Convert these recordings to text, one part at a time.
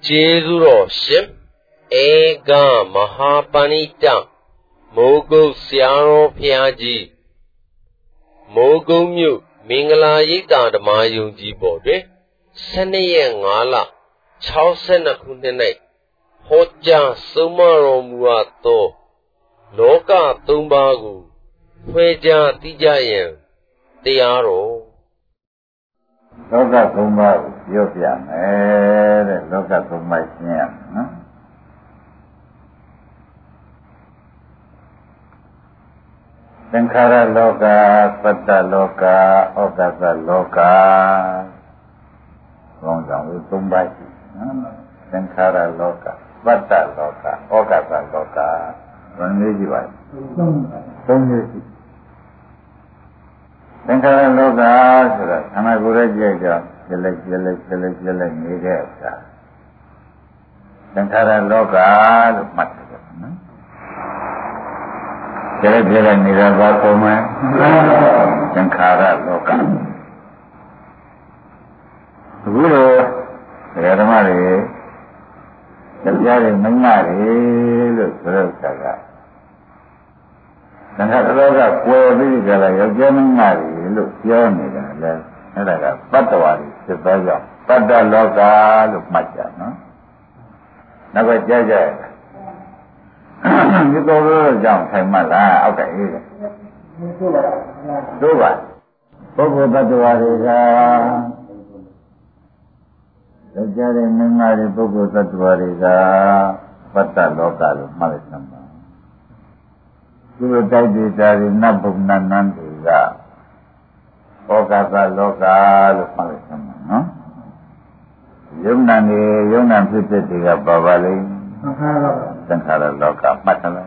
Jezuro ship Ega Mahapanita Mogo Siaro Piaji Mogo Mu Mingala Yita the Mayunji Bode Sene Ngala Chausena Kundenai Hoja Sumaro Muato Loka Tumbagu Feja Tijayan Tiaro Loka Tumbagu Yopia Loka Tumbagu Sankara Loka, Patta Loka, Okasa Loka. Long down with Tumbashi. Sankara Loka, Patta Loka, Okasa Loka. One easy one. Sankara Loka, so that Samagura Jaja, select, Nidesa. Sankara Loka, Matta. Jala Nirava Koma Sankara Loka Guru Radamari Jari Mangari look Saga Sankara Loka Quavi Jala Yajanari look Yoni Patawari Sibaja Pada Loka look Macha no Naga Jaja You go down, say Mala, okay. Do what? Pogo Tatuariga. The Jari Mingari Pogo Tatuariga. Pata local, Malisamba. Guru Taiti Tari Nabuk Nanantiga. Okasa local, Malisamba, no? Yunnan Pipitiga Babali. Sankara Loka Matala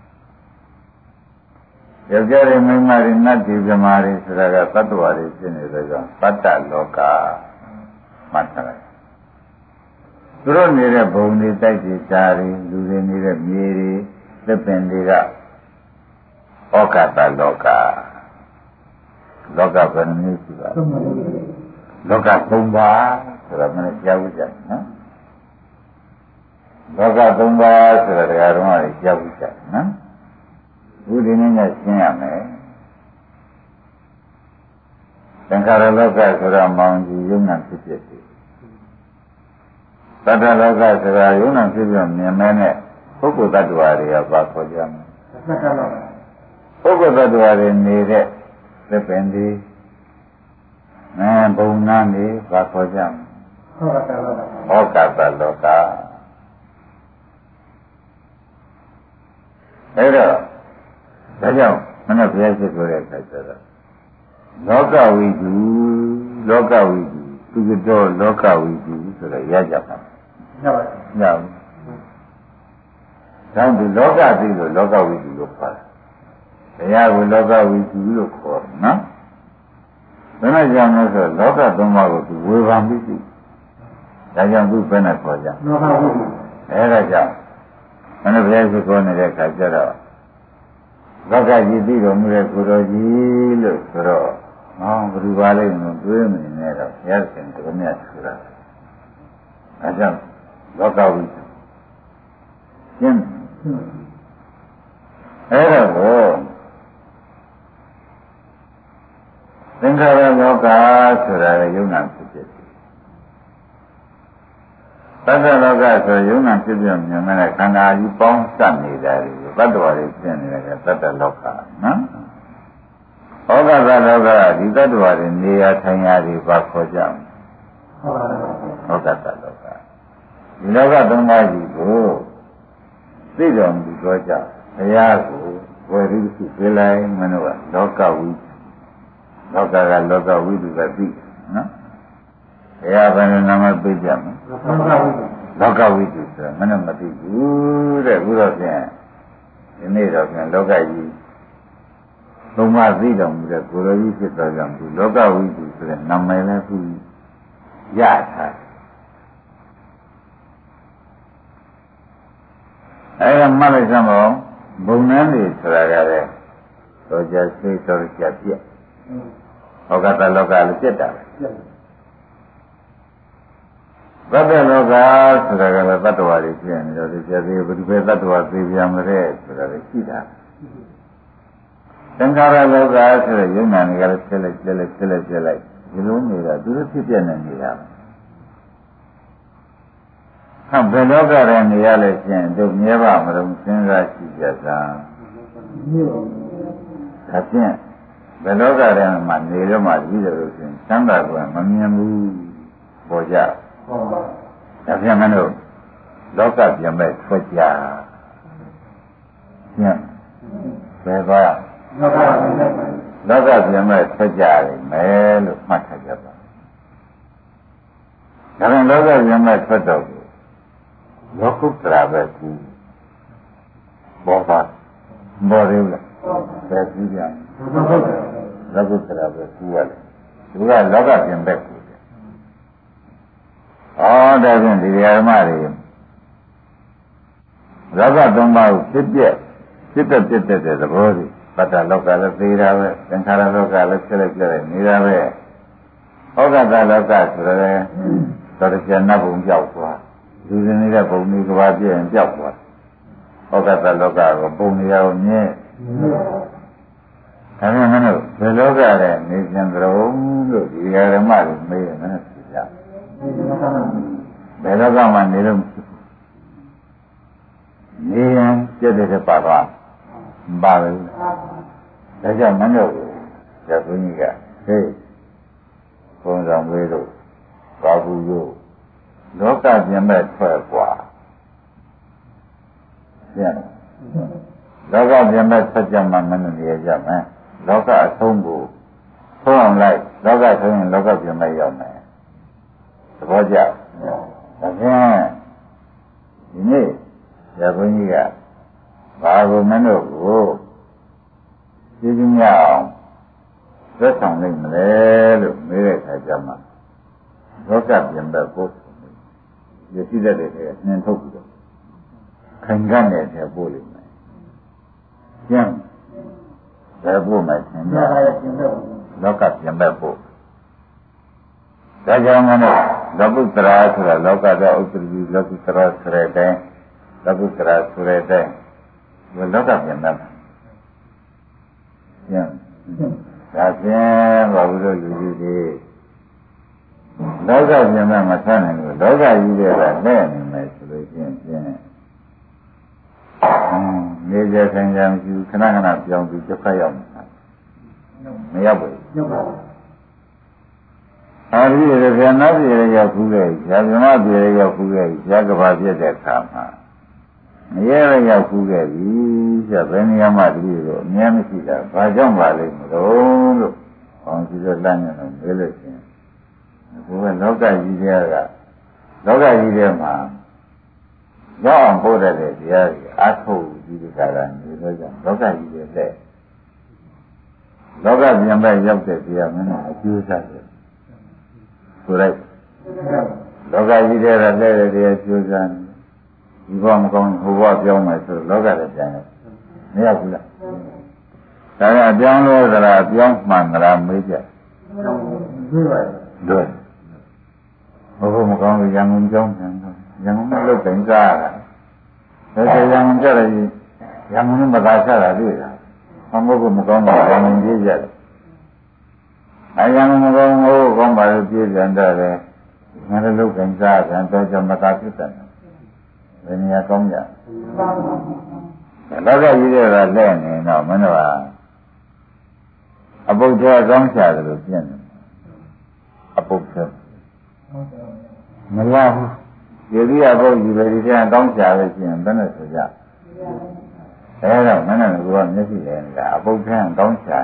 Yagari Mimari Nati Jamari Sraga Tatuari Sinidaga Pata Loka Matala Suro Nira Bhundi Taiti Tari Luri Nira Miri Dependiga Okata Loka Loka Panamisiva Loka Tumba Suramana Javuja Loka Tumba Suragarma Javuja, who didn't sing a man. Sankara Loka Suramang Yunan City. Tata Loka Sura Yunan City, Yamane, Poco Tatuari of Bakojam. Poco Tatuari needed the Pendi, and Bonani, Bakojam. Okata Loka. Hello. Hello. Mana biasa korek saja. Loka widu, tujuh loka widu sudah ya jangan. Ya. Dan loka itu loka widu lupa. Saya loka widu lupa, na? Mana jangan so loka tumma itu webam itu. Jangan tu benar saja. Loka widu. Jangan. Mana biasa korek saja. Loka jadi rumah kuroji lo kuro. Berubah menurut ini ada. Ya kan kerana sudah. Macam loka itu. Kan? Sankara Loka sudah Yunan City. Tata Loka sudah Yunan City yang mana kena Jepang sana dari. Tatuari sini Tata Loka, no? Okasa Loka di Tatuari dia Tanyari Bakojam. Okasa Loka. Di Loka Tumbaji ko, sidom di Koja, saya ko, warisu pelai menua Loka Widu. Loka Widu kati, no? Saya apa nama pejam? Loka Widu, mana mati guru ini orang Loka ini, Tumba tidak muda, guru ini kita jangan Loka itu sudah namanya tu jasa. Ayam mana sama, bukan ni seragam, so jadi terjadi. Loka Loka itu tak. သတ္တလောကဆိုတာကလည်းတတ္တဝါတွေဖြစ်နေတော့ဒီကျသေးဘယ်သူပဲတတ္တဝါသိပြန်မလဲဆိုတာလည်းရှိတာသင်္ခါရလောကဆိုတဲ့ယုံနာတွေကလည်းဖြစ်လိုက်ဒီလိုနေတာသူတို့ဖြစ်ပြနေနေတာဟောဘယ်လောကထဲနေရလဲရှင်တို့မြဲပါမလို့စဉ်းစားကြည့်ကြစမ်းဒါဖြင့်ဘယ်လောကထဲမှာနေတော့မှကြည့်တယ်လို့ရှင်သံဃာကမမြင်ဘူးပေါ်ကြဒါဖြင့်မလို့လောကပြန်မဲ့ထွက်ကြညဘယ်သွားလောကပြန်မဲ့ထွက်ကြတယ်မယ်လို့မှတ်ထားကြပါဒါဖြင့်လောကပြန်မဲ့ထွက်တော့လောကုတ္တရာပဲကူဘောပါဘောရင်းလားဘယ်ကူကြလောကုတ္တရာပဲကူရတယ်သူကလောကပြန်မဲ့ကူတယ်ဒါဖြင့်ဒီဓမ္မတွေလောကသုံးပါးကိုဖြစ်တဲ့သဘောတွေပတ္တလောကလည်းသေးတာပဲသင်္ခါရလောကလည်းဖြစ်လိုက်နေတာပဲဩဃတလောကဆိုရယ်တော်တော်နတ်ဘုံကြောက်သွားလူတွေနေတဲ့ဘုံတွေကဘာပြည့်ရင်ကြောက်သွားဩဃတလောကကိုပုံနေရအောင်မြဲဒါပေမဲ့ဘယ်လောကတဲ့နေပြန်ကြုံလို့ဒီဓမ္မတွေမေးရင်လည်းသိကြဘယ်လောကမှာနေလို့နေရင်ပြည့်တဲ့ပါသွားပါပဲဒါကြောင့်မင်းတို့ဇာဘုန်းကြီးကဟေးဘုန်းဆောင်ဝေးတို့ဘာဘူးတို့လောကပြင်မဲ့ထွက်กว่าပြန်လောကပြင်မဲ့ဆက်ကြမှာမင်းတို့ရကြမယ်လောကအဆုံးကိုဆုံးအောင်လိုက်လောကဆုံးရင်လောကပြင်မဲ့ရောက်မယ်သဘောကျဒါဖြင့်ဒီနေ့ဇာဘုန်းကြီးကဘာကိုမင်းတို့ကိုကြည့်ကြည့်ရအောင်သက်ဆောင်နိုင်မလဲလို့မေးတဲ့အခါကျမှလောကပြင်ဘက်ပို့ရရှိတဲ့တဲ့နှင်ထုတ်ပြီးတော့ခိုင်ခံ့တဲ့ပို့လိမ့်မယ်။ကျန်ဘယ်ပို့မယ်သင်ကြလောကပြင်ဘက်ပို့ဒါကြောင့်မလို့လောကုတ္တရာဆိုတာလောကတဲ့ဥပ္ပတိလောကုတ္တရာဆိုတဲ့တိုင်းလောကုတ္တရာဆိုတဲ့တိုင်းဒီလောကပြင်ဘက်ကျန်ဒါဖြင့်ဘာလို့လူကြီးတွေလောကပြင်ဘက်မဆက်နိုင်ဘူးလောကကြီးတွေကနဲ့နေမယ်ဆိုလို့ချင်းနေကြဆိုင်ကြမရှိဘူးခဏပြောင်းပြီးဒုက္ခရောက်မှာမရောက်ဘူးအဲဒီရခဏပြေရောက်ခုခဲ့ဇာပြမပြေရောက်ခုခဲ့ဇာကဘာပြည့်တဲ့အခါမှာမရဲရောက်ခုခဲ့ပြီဆိုဘယ်နေရာမှတည်းလို့အမြဲမရှိတာဘာကြောင့်ပါလိမ့်မလို့ဘောင်းစီတော့လမ်းနေတော့မေးလို့ရှိရင်ဘုရားလောကကြီးထဲမှာရောက်အောင်ပို့တဲ့တရားကြီးအထုတ်ဒီကရာနေလို့ကြောင့်လောကကြီးထဲလက်လောကပြန်ပဲရောက်တဲ့တရားမင်းကအကျိုးစားတယ်ဆိုလိုက်လောကကြီးထဲကလက်တဲ့တရားကျိုးစားဒီဘောမကောင်းဟိုဘောပြောင်းမယ်ဆိုလောကလည်းပြန်တယ်မရောက်ဘူးလားဒါကအပြောင်းလို့သလားအပြောင်းမှန်သလားမေးကြတို့ဘုမကောင်းလို့ရံကုန်ကြောင်းပြန်တော့ရံကုန်မလုပ်တင်စားတာဒါဆိုရံကုန်ကြတယ်ရံကုန်မသာချတာတွေ့တာဘာမို့ကိုမကောင်းတော့ရံကုန်ပြေးကြတယ်အရံကုန်မကောင်းဘူးကောင်းပါလို့ပြေးပြန်တော့တယ်ငါတို့လုပ်တင်စားပြန်တော့ကြမသာဖြစ်တယ်ဘယ်နေရာကောင်းကြလောကကြီးတွေကလက်နေတော့မင်းတို့ကအပုတ်ထဲကောင်းချတယ်လို့ပြင်းတယ်အပုတ်ထဲမရဘူးဒီလိုအပုတ်ကြီးပဲဒီထဲကောင်းချလို့ရှိရင်ဘယ်နဲ့ဆိုကြအဲတော့မင်းတို့ကမျက်စိလဲနေတာအပုတ်ထဲကောင်းချ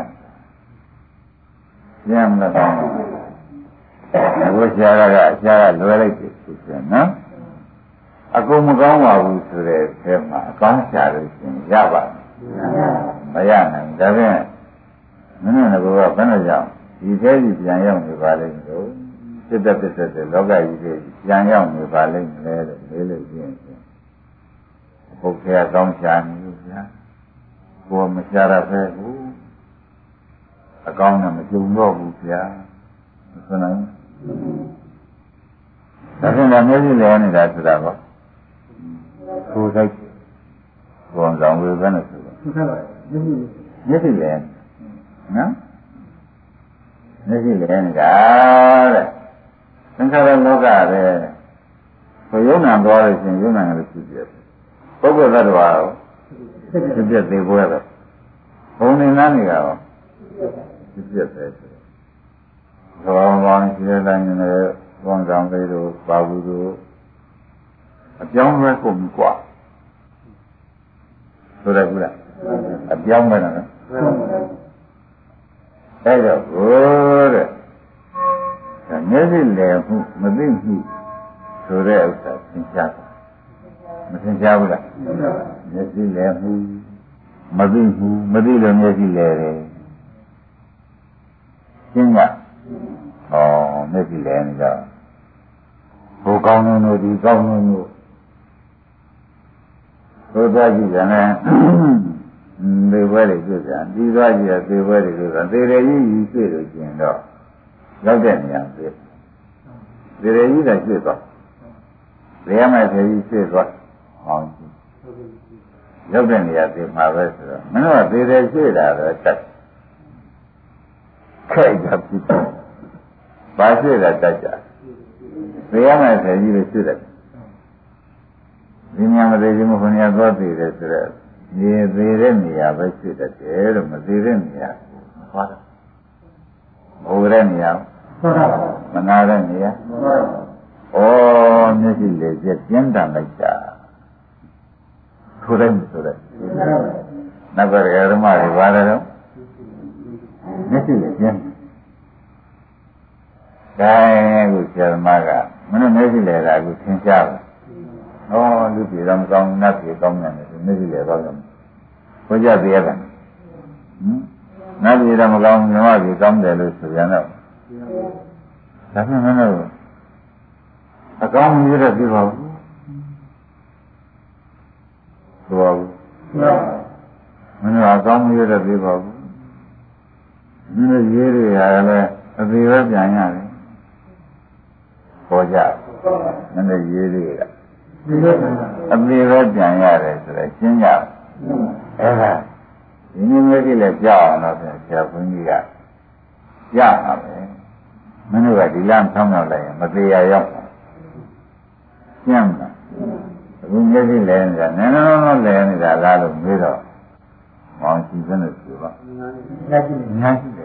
ပြင်းမလို့ကောင်းတယ်ဘုရားကလွယ်လိုက်တယ်ဆိုပြန်နော်အကုန်မကောင်းပါဘူးဆိုတဲ့အဲမှာအကောင်းချလို့ရှိရင်ရပါမရနိုင်ဒါဖြင့်မင်းတို့ကဘယ်နဲ့ကြောင့်ဒီသေးကြီးပြန်ရောက်နေပါလိမ့်လို့စိတ်သက်တဲ့လောကကြီးတွေပြန်ရောက်နေပါလိမ့်မယ်လို့မေးလို့ရှိရင်ဘုရားကောင်းချနေလို့ဗျာကိုယ်မချရဖဲဘူးအကောင်းနဲ့မကြုံတော့ဘူးဗျာမဆိုနိုင်ဒဒါဖြင့်လည်းမျက်စိလဲနေတာဆိုတာကောကိုယ်ဆိုင်ပုံဆောင်ဝေဘယ်နဲ့ဆိုတော့မျက်စိလဲနော်မျက်စိလဲနေတာတဲ့သင်္ခါရလောကပဲဆိုယုံနာသွားလို့ရှိရင်ယုံနာကလည်းဖြစ်ပြတယ်ပုဂ္ဂိုလ်သတ္တဝါရောဖြစ်ပြသေးပွဲပဲဘုံနေသားနေရောဖြစ်ပြပဲဆိုတော့ဘောင်းရှိတဲ့တိုင်းနဲ့ဘုံဆောင်သေးတို့ပါဘူးတို့အပြောင်းလဲကုန်ပြီกว่าဆိုရဘူးလားအပြောင်းပဲနော်အဲ့တော့ဘိုးတဲ့မျက်စိလဲမှုမသိမှုဆိုတဲ့ဥစ္စာသင်ကြားတာမသင်ကြားဘူးလားမျက်စိလဲမှုမသိမှုမသိလို့မျက်စိလဲတယ်ရှင်းကမျက်စိလဲနေကြဟိုကောင်းလို့ဒီကောင်းလို့သို့သွားကြည့်တယ်နဲ့သေပွဲတွေတွေ့ကြဒီသွားကြည့်ရသေပွဲတွေတွေ့တာသေရကြီးကြီးတွေ့လို့ကျင်တော့ရောက်တဲ့နေရာဖြစ်သေရကြီးကတွေ့တော့သေရမဲ့သေကြီးတွေ့တော့ဟောင်းရောက်တဲ့နေရာသိမှာပဲဆိုတော့မင်းတို့ကသေတယ်တွေ့တာပဲတက်ခိုက်တာဖြစ်တယ်ဘာတွေ့တာတက်ကြသေရမဲ့သေကြီးလို့တွေ့တယ်ဒီညမသေးခြင်းမခွန်ရသွားသေးတယ်ဆိုတော့နေသေးတဲ့နေရာပဲဖြစ်တတ်တယ်လို့မသေးတဲ့နေရာဟောတာဟိုတဲ့နေရာမနာတဲ့နေရာမျက်စိလေးကျကျင်းတန်လိုက်တာဆိုတဲ့နောက်ကရဓမ္မတွေပါတယ်တော့မျက်စိလေးကျင်းတိုင်းကိုဆရာသမားကမင်းတို့မျက်စိလေးကအခုသင်ကြားပါလူပြည်တော့မကောင်းနတ်ပြည်ကောင်းတယ်ဆိုမျက်စိလေးကောင်းတယ်ဘုရားပြရတယ်နတ်ပြည်တော့မကောင်းမြမပြည်ကောင်းတယ်လို့ဆိုပြန်တော့ဒါမှမဟုတ်အကောင်းမြည်တဲ့ပြပါဘူးဆိုပါဘူးမင်းကအကောင်းမြည်တဲ့ပြပါဘူးမင်းတို့ရေးတွေရတယ်လေအသေးပဲပြန်ရတယ်ပေါ်ကြမင်းတို့ရေးတွေအသေးပဲပြန်ရတယ်ဆိုတော့ရှင်းကြအဲ့ဒါဒီနည်းမျိုးကြီးလည်းကြောက်အောင်တော့ဆရာဘုန်းကြီးကကြားပါပဲမင်းတို့ကဒီလမ်းဆောင်းရောက်လိုက်ရင်မသေးရရောက်ရှင်းမှာအခုမျက်စိလဲနေတာနည်းနည်းတော့လဲနေတာလားလို့မေးတော့မောင်ရှိစမ်းလို့ပြောပါညာရှိတယ်မျက်စိ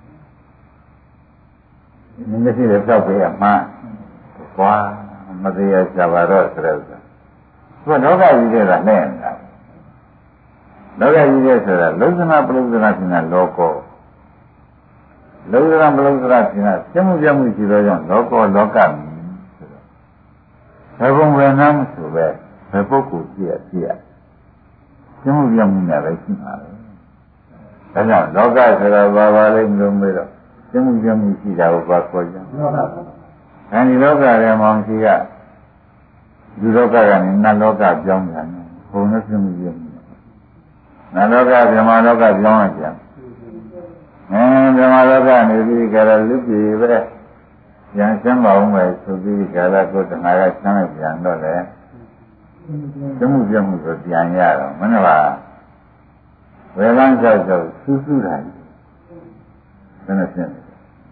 လည်းဖြောက်ပေးရမှာကွာမသေးရကြပါတော့ဆိုတော့သူကလောကကြီးတွေကနဲ့နေတာလောကကြီးတွေဆိုတာလုံသနာပလုံသနာဖြစ်တာလောကောလုံသနာပလုံသနာဖြစ်တာပြမှုပြမှုရှိသောကြောင့်လောကောလောကမည်ဆိုတော့ဘယ်ဘုံဘယ်နာမဆိုပဲဘယ်ပုဂ္ဂိုလ်ဖြစ်ရပြမှုပြမှုနဲ့ပဲရှိမှာပဲဒါကြောင့်လောကဆိုတာဘာလဲမလို့မေးတော့ပြမှုပြမှုရှိတာကိုဘာခေါ်ကြအဲဒီလောကထဲမှာရှိကဒီလောကကနေနတ်လောကပြောင်းပြန်တယ်ဘုံနဲ့ပြမှုပြမှုနတ်လောကဗြဟ္မာလောကပြောင်းရကြဗြဟ္မာလောကနေပြီးကြတော့လူပြည်ပဲပြန်ဆင်းပါဦးမယ်ဆိုပြီးကြတော့ကိုယ်တဏှာကဆင်းလိုက်ပြန်တော့လေပြမှုပြမှုဆိုပြန်ရတော့မင်းကဝေလန်းကြောက်ကြောက်စူးစူးတာဘယ်နဲ့ဖြစ်လဲ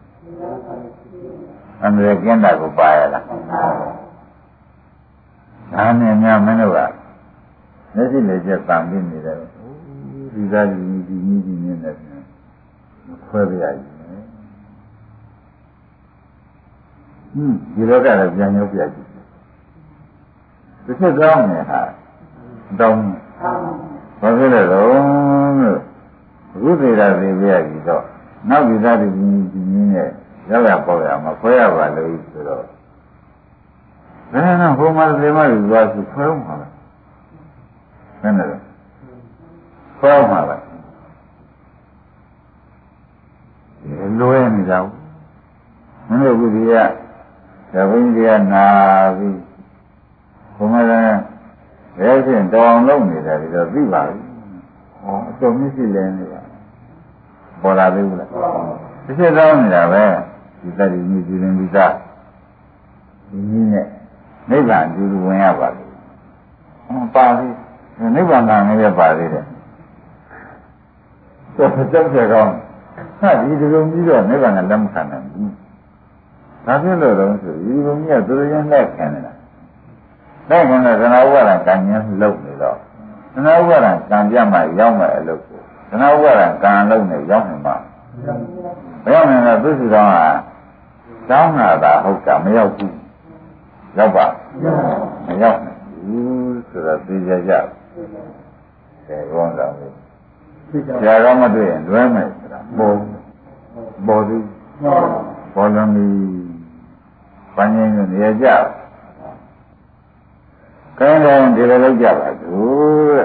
အမေရိကန်တာကိုပါရလားဒါနဲ့များမင်းတို့ကမျက်စိလေးချက်တန်ပြီးနေတယ်ဒီသားကြီးဒီနည်းနဲ့ခွဲပြရည်ဒီလောကလည်းပြန်ရောက်ပြကြည့်တစ်ချက်ကောင်းနေဟာတောင်းဘာဖြစ်လဲတော့အခုသေးတာသေးပြရည်တော့နောက်ဒီသားဒီနည်းနဲ့ရောက်ရပေါ့ရမှာခွဲရပါလို့ဆိုတော့ဘယ်နဲ့ဟိုမှာသေမယူသွားစုခွဲအောင်ပါလားဘယ်နဲ့လဲခွဲအောင်ပါလားလွယ်နေကြဘူးမင်းတို့ကဒီကသဘင်းကြီးကနာပြီးဘုံမလည်းဘယ်ချင်းတောင်းလုံးနေတယ်ဒီတော့သိပါပြီဟောအတော်မရှိလဲနေတာပေါ်လာသေးဘူးလားတစ်ချက်တောင်းနေတာပဲဒီတတိမြည်ကြည့်ရင်ဒီသားဒီနည်းနဲ့နိဗ္ဗာန်ကျူဝင်ရပါလေပါပြီနိဗ္ဗာန်ကလည်းပါသေးတယ်တော့ကြောက်ကြကောင်းဟာဒီဒီလိုကြီးတော့နိဗ္ဗာန်ကလက်မခံနိုင်ဘူးဒါဖြစ်လို့တော့ဆိုဒီလိုကြီးကသူတို့ရင်လက်ခံနေတာလက်ခံတဲ့သနာဥပါဒံကံဉာဏ်လုံးနေတော့သနာဥပါဒံကံပြတ်မှရောက်မယ်အလုပ်ကိုသနာဥပါဒံကံလုံးနဲ့ရောက်နေမှာမရောက်နိုင်တော့သူစီတော်ကတောင်းတာဟုတ်တာမရောက်ဘူးရောက်ပါမရောက်နိုင်ဘူးဆိုတော့သိကြကြတယ်ဘောင်းတော်လေးဆရာတော်မတွေ့ရင်လွဲမယ်ဆိုတာပေါ်သည်ပေါ်လုံးကြီးပန်းရင်းနေရကြကဲတယ်ဒီလိုလုပ်ကြပါသူတဲ့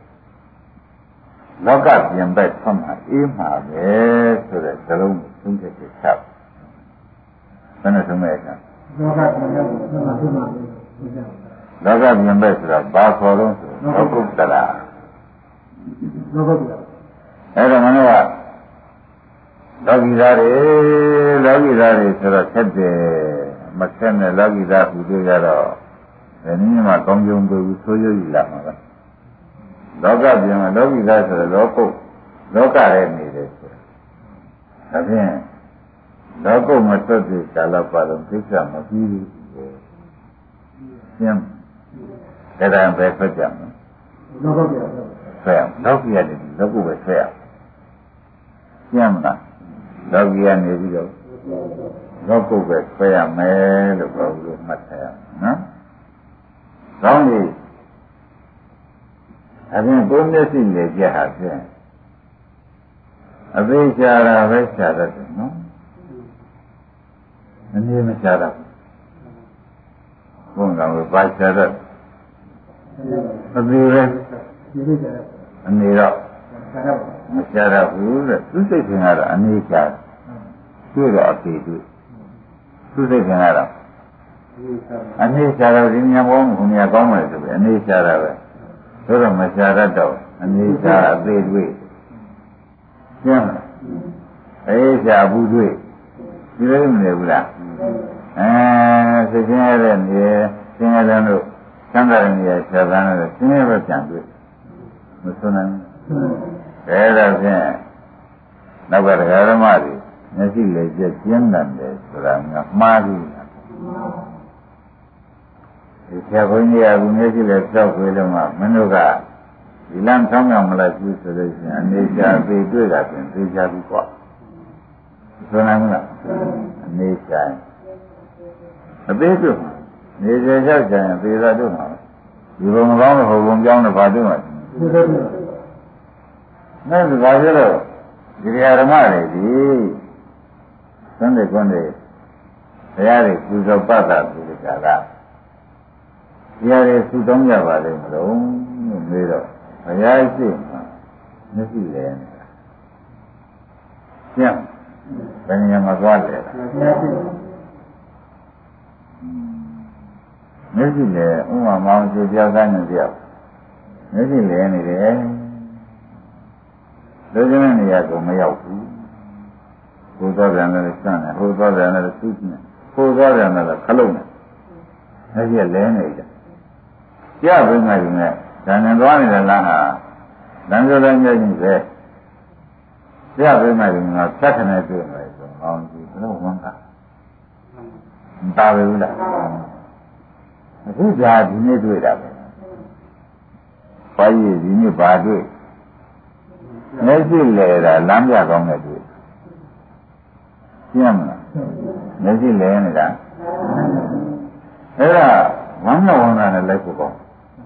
လောကပြင်ဘက်ဆွမ်းမှာအေးမှာပဲဆိုတဲ့သလုံးသုံးချက်ချက်ချပ်ဘယ်နဲ့သုံးမဲ့ကလောကပြင်ဘက်ဆွမ်းမှာအေးမှာပဲလောကပြင်ဘက်ဆိုတာဘာခေါ်တော့ဆိုလောကုတ္တရာလောကုတ္တရာအဲ့ဒါမင်းကလောကီသားတွေဆိုတော့ဆက်တယ်မဆက်နဲ့လောကီသားဟူတွေကတော့ဒီနည်းမှာကောင်းကျုံတွေ့ဘူးဆိုးရွားလာမှာပဲလောကပြင်မှာလောကီသားဆိုတော့လောကရဲ့နေတယ်ဆိုဒါဖြင့်လောကုမသွတ်တဲ့ကာလပတ်လုံးသိစ္စာမပြီးဘူးရှင်းဒါတိုင်ပဲဖတ်ကြမယ်လောကပြင်ဆွဲအောင်လောကီရတယ်လောကုပဲဆွဲအောင်ရှင်းမလားလောကီရနေပြီးတော့လောကုပဲဆွဲရမယ်လို့ပြောလို့မှတ်ထားရမယ်နော်ကောင်းပြီအပြင်ကိုမျက်စိနဲ့ကြည့်ဟာဖြင့်အသေးချာတာပဲချာတတ်တယ်နော်အနည်းမချာတတ်ဘုန်းတော်ကပါချာတတ်အသေးပဲအနည်းတော့မချာတတ်ဘူးတဲ့သူစိတ်ထင်ကတော့အနည်းချာတွေ့တော့အသေးတွေ့သူစိတ်ထင်ကတော့အနေရှားတော့ဒီညဘောင်းကိုမြတ်ကောင်းမယ်ဆိုပြီးအနေရှားတာပဲဆိုတော့မရှားတတ်တော့အနေရှားအသေးတွေ့ကျင်းအေးရှားဘူးတွေ့ဒီလိုမနေဘူးလားစိတ်ချင်းရတဲ့နေသင်္ကြန်တို့သံဃာရနေရာရှားသားနဲ့သင်္ကြန်ပဲပြန်တွေ့မစွမ်းနိုင်ဘူးဒါဖြင့်နောက်ကတရားဓမ္မတွေမျက်စိလေးကျကျင်းတယ်ဆိုတာကမှားပြီဒီဆရာဘုန်းကြီးကဘုမျက်စိလည်းတောက်ခွေးလုံးကမင်းတို့ကဒီလမ်းဆောင်းရမလားပြုဆိုလို့ရှိရင်အနေချာသေးတွေ့တာပြင်သေချာပြီပေါ့ဆိုနိုင်မလားအနေချာအသေးတွေ့နေကြရောက်ကြရင်သေသာတွေ့မှာဒီဘုံမကောင်းလို့ဟိုဘုံကြောင်းတော့ဘာတွေ့မှာနဲ့ဒါကြတော့ဒီဓမ္မတွေဒီသံဃာကွန်းတွေတရားတွေပူဇော်ပတ်တာဒီကလာတရားတွေသုတောင်းကြပါလိမ့်မလို့မေးတော့ဘုရားရှိမှမရှိလဲနေတာကျန်ဘယ်နေရာမှာသွားလဲမရှိလဲဥမာမောင်ကျေပြောသားနေပြောမရှိလဲနေတယ်လူကျင်းနေရာကိုမရောက်ဘူးဟိုသွားပြန်လည်းစမ်းတယ်ဟိုသွားပြန်လည်းသူ့နဲ့ဟိုသွားပြန်လည်းခလုံးနဲ့အဲဒီကလဲနေတယ်ကြပ်ပြီးမှယူနေဒါနဲ့သွားနေတဲ့လမ်းဟာလမ်းကျော်တိုင်းကြီးပဲကြပ်ပြီးမှယူနေဖြတ်ခနဲ့တွေ့မယ်ဆိုအောင်ကြည့်ဘယ်လိုဝန်ကမပါဘူးလားအခုကြာဒီနေ့တွေ့တာပဲဘာကြီးဒီနေ့ဘာတွေ့မျက်စိလဲတာလမ်းပြကောင်းတဲ့တွေ့ရှင်းမလားမျက်စိလဲနေတာအဲ့ဒါဝမ်းမြောက်ဝမ်းသာနဲ့လိုက်ဖို့ကောင်း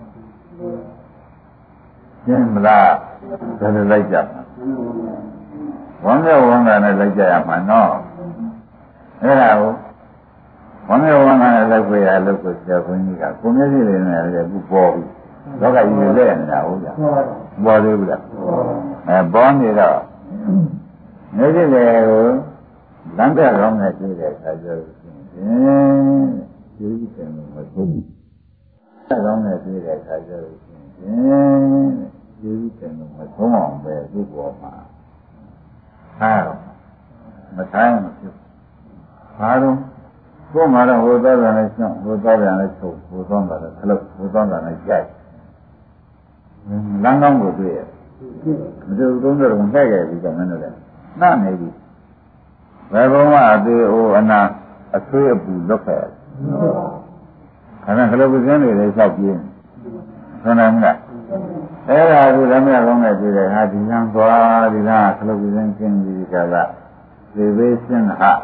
ရှင်းမလားဒါလည်းလိုက်ကြမှာဝမ်းမြောက်ဝမ်းသာနဲ့လိုက်ကြရမှာနော်အဲ့ဒါကိုဝမ်းမြောက်ဝမ်းသာနဲ့လိုက်ဖို့ရလို့ကိုဆရာဘုန်းကြီးကကိုမျက်စိလေးနဲ့လည်းအခုပေါ်ပြီလောကကြီးလဲနေတာဟုတ်ကြပေါ်သေးဘူးလားပေါ်နေတော့မျက်စိလေးကိုလမ်းပြကောင်းနဲ့တွေ့တဲ့အခါကျတော့ကျေးဇူးတင်လို့မဟုတ်ဘူး။ဆက်ကောင်းနဲ့တွေ့တဲ့အခါကျတော့ကျေးဇူးတင်လို့မဆုံးအောင်ပဲဒီပေါ်မှာထားတော့မထိုင်မဖြစ်။ဘာလို့ကိုယ်မှာတော့ဟိုသွားတယ်လည်းရှောင်းဟိုသွားတယ်လည်းချုပ်ဟိုသွားတယ်လည်းခလုတ်ဟိုသွားတယ်လည်းကြိုက်လမ်းကောင်းကိုတွေ့ရမတူသုံးတော့မဖက်ခဲ့ဘူးကမင်းတို့လည်းနှနေပြီဘယ်ဘုံကအသေးအိုအနာအဆွေးအပူလွတ်ခဲ့ခဏခလုတ်ပစင်းတွေလည်းချက်ပြင်းဆန္ဒမလားအဲ့ဒါကဓမ္မကောင်းနဲ့တွေ့တယ်ဟာဒီလမ်းသွားဒီလမ်းခလုတ်ပစင်းကျင်းပြီးကြတာသေဘေးရှင်းဟာ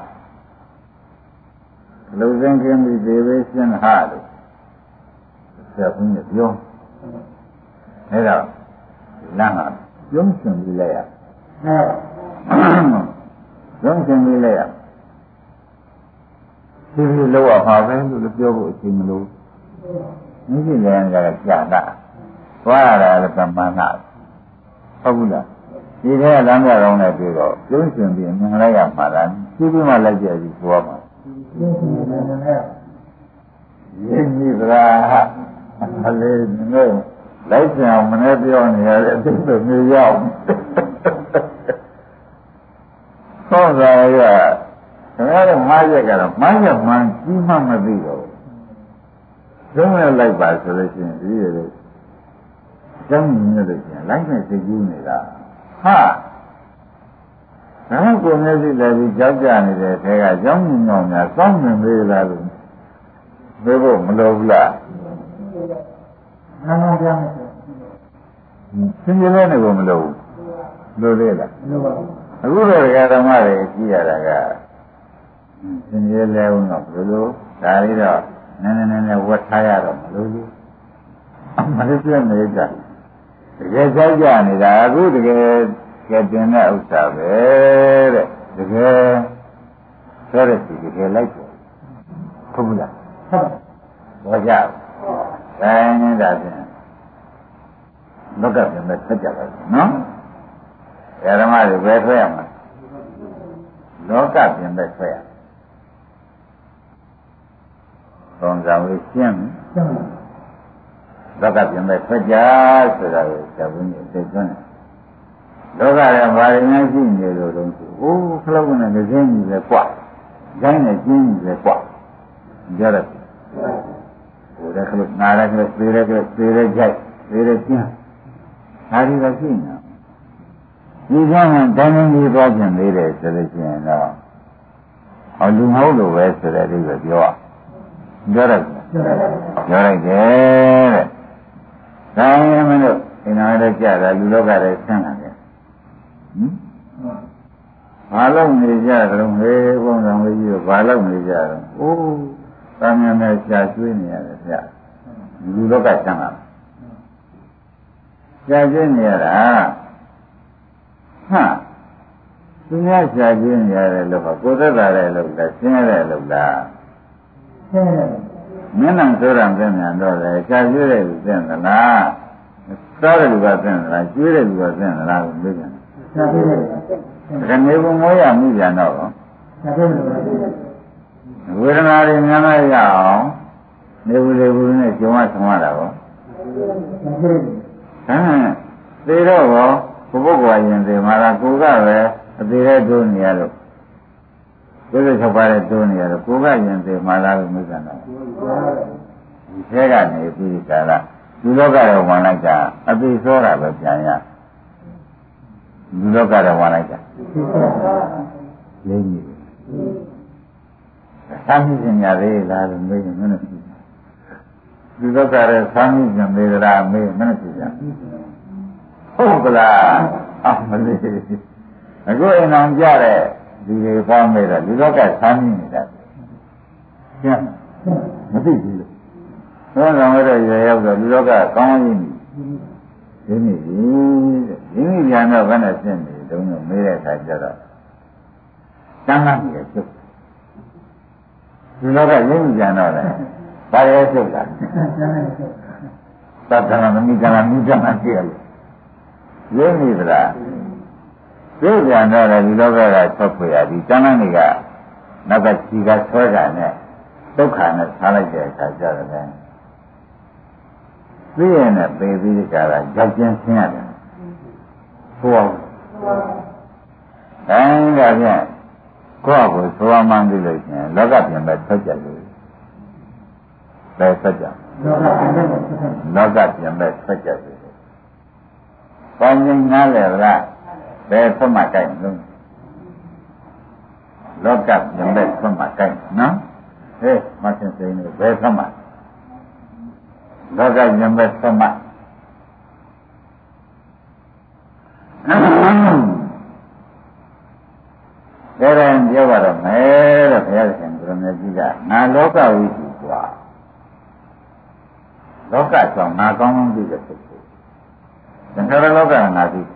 လူစင်ကင်းပြီးသေဘေးရှင်းဟာလို့ဆရာဘုန်းကြီးပြောအဲ့တော့လမ်းကပြုံးရှင်ပြီးလိုက်ရပြုံးရှင်ပြီးလိုက်ရဒီလိုလောက်ပါပဲလို့ပြောဖို့အချိန်မလိုမိမိလည်းကကြာတာသွားရတာလည်းပမာဏဟုတ်ဘူးလားဒီထဲကလမ်းပြကောင်းနဲ့တွေ့တော့ပြုံးရှင်ပြီးမြင်လိုက်ရမှာလားပြီးပြီးမှလိုက်ကြပြီးသွားမှာရင်းကြီးသလားအလေးမျိုးလိုက်ကြအောင်မနဲ့ပြောနေရတဲ့အသိတွေမျိုးရောက်သောသာရခင်ဗျားတို့မှားရက်ကတော့မှားရက်မှန်ကြီးမှမသိတော့ဘူးသုံးရလိုက်ပါဆိုလို့ရှိရင်ဒီလိုကျောင်းမြင်လို့ရှိရင်လိုက်နဲ့သိကျူးနေတာဟာဒါကိုမျက်စိလည်းပြီးကြောက်ကြနေတဲ့ထဲကကျောင်းမြင်တော်များစောင့်မြင်သေးလားလို့ပြောဖို့မလိုဘူးလားမှန်ပါဗျာသင်္ကြန်လည်းကိုမလိုဘူးလိုသေးလားမလိုပါဘူးအခုတော့ဓမ္မတွေကြည့်ရတာကသင်္ကြန်လည်းဦးတော့ဘယ်လိုဒါလေးတော့နည်းနည်းဝတ်ထားရတော့မလိုဘူးမလေးပြနေကြတကယ်ကြောက်ကြနေတာအခုတကယ်ကဲတင်တဲ့ဥစ္စာပဲတဲ့တကယ်ဆိုရစီတကယ်လိုက်တယ်ဟုတ်ဘူးလားဟုတ်ပါကြတိုင်းနေတာဖြင့်လောကပြင်မဲ့ဆက်ကြပါနော်ဓမ္မတွေပဲဆွဲရမှာလောကပြင်မဲ့ဆွဲရသုံးဆောင်လေးရှင်းလောကပြင်မဲ့ဆွဲကြဆိုတာကိုဇဘုန်းကြီးသိသွင်းတယ်လောကရဲ့ဘာတွေများရှိနေလို့တော့အိုးခလုတ်နဲ့ငစင်းကြီးပဲကွာဇိုင်းနဲ့ကျင်းကြီးပဲကွာကြားရတယ်ဟိုတဲ့ခလုတ်နားလည်းသေးတယ်ကြိုက်သေးတယ်ကျင်းဒါတွေကရှိနေတာဒီကမှတိုင်းတိုင်းကြီးသွားပြန်သေးတယ်ဆိုလို့ရှိရင်တော့ဟောလူမဟုတ်လို့ပဲဆိုတဲ့အိဗယ်ပြောရတယ်ပြောလိုက်တယ်တဲ့ဒါရင်မလို့ဒီနာလည်းကြတာလူလောကလည်းဆန်းလာတယ်ဘာလို့နေကြတော့ဟေးဘုံတော်ကြီးကဘာလို့နေကြတော့အိုးတမ်းမြန်နဲ့ရှားကျွေးနေရတယ်ဗျလူလောကဆန်းလာရှားကျွေးနေရတာဟာသူများရှားကျွေးနေရတယ်လို့ကိုယ်သက်သာတယ်လို့လားရှင်းရတယ်လို့လားရှင်းတယ်မျက်နှာဆိုတာပြန်ပြန်တော့လေရှားကျွေးတယ်လို့သိသလားစားတယ်လို့ကသိသလားကျွေးတယ်လို့ကသိသလားကိုမေးကြတယ်ရှားကျွေးတယ်ကနေဘုံမောရမှုပြန်တော့ရှားကျွေးတယ်ဝေဒနာတွေများများရအောင်နေဘူးလေဘူးနဲ့ကြုံရဆောင်ရတာပေါ့ဟမ်သေတော့ဘုပုဂ္ဂိုလ်ရင်သေမှာလားကိုကပဲအသေးတဲ့တိုးနေရလို့ကိုယ်ကချက်ပါတဲ့တိုးနေရလို့ကိုကရင်သေမှာလားလို့မေးကြတာဒီထဲကနေပြီးကြလားဒီလောကရောဝင်လိုက်တာအသိစောတာပဲပြန်ရဒီလောကရောဝင်လိုက်တာလိမ့်နေသမ်းမြင်ရသေးလားလို့မေးရင်မင်းတို့ဒီလောကရဲသမ်းမြင်သေးလားမေးမင်းတို့ကြည့်ဟုတ်ကလားအမလေးအခုအိမ်အောင်ကြတဲ့ဒီတွေပေါင်းနေတာဒီလောကသမ်းမြင်နေတာကျန်မသိဘူးလို့ဘုရားတော်ရဲ့ရေရောက်တော့ဒီလောကကောင်းရင်းနေပြီဒီနေ့ပြန်တော့ဘယ်နဲ့ရှင်းနေတုံးလို့မေးတဲ့အခါကျတော့တမ်းမှန်းကြီးဖြစ်ဒီလောကရင်းပြန်တော့လေဘာရဲဖြစ်လာသတ္တနာမိကနာမိကနာကြည့်ရလို့ရင်းနေသလားသိပြန်တော့လေဒီလောကကထွက်ခွေရဒီတမ်းမှန်းတွေကနောက်ကခြေကဆွဲတာနဲ့ဒုက္ခနဲ့ထားလိုက်တဲ့အခါကျတော့လေသိရနဲ့ပေပြီးကြတာကြောက်ချင်းဆင်းရတယ်ဟိုအောင်တိုင်းကဖြင့်ကိုယ့်ကိုဆိုမှန်းသိလို့ရှင်လောကပြင်မဲ့ထွက်ကြလို့ပဲထွက်ကြလောကပြင်မဲ့ထွက်ကြလို့ဘာငြိမ်းနားလဲလားဘယ်ထွက်မှကြိုက်လို့လောကပြင်မဲ့ထွက်မှကြိုက်နော်ဟေးမသင်စိန်ဘယ်ထွက်မှလောကပြင်မဲ့ထွက်မှဒါရင်ပြောရတော့မယ်တဲ့ဘုရားရှင်ကိုရမေကြီးကငါလောကဝိသုကွာလောကကြောင့်ငါကောင်းကောင်းသိတဲ့ပုဂ္ဂိုလ်သင်္ခါရလောကကငါသိ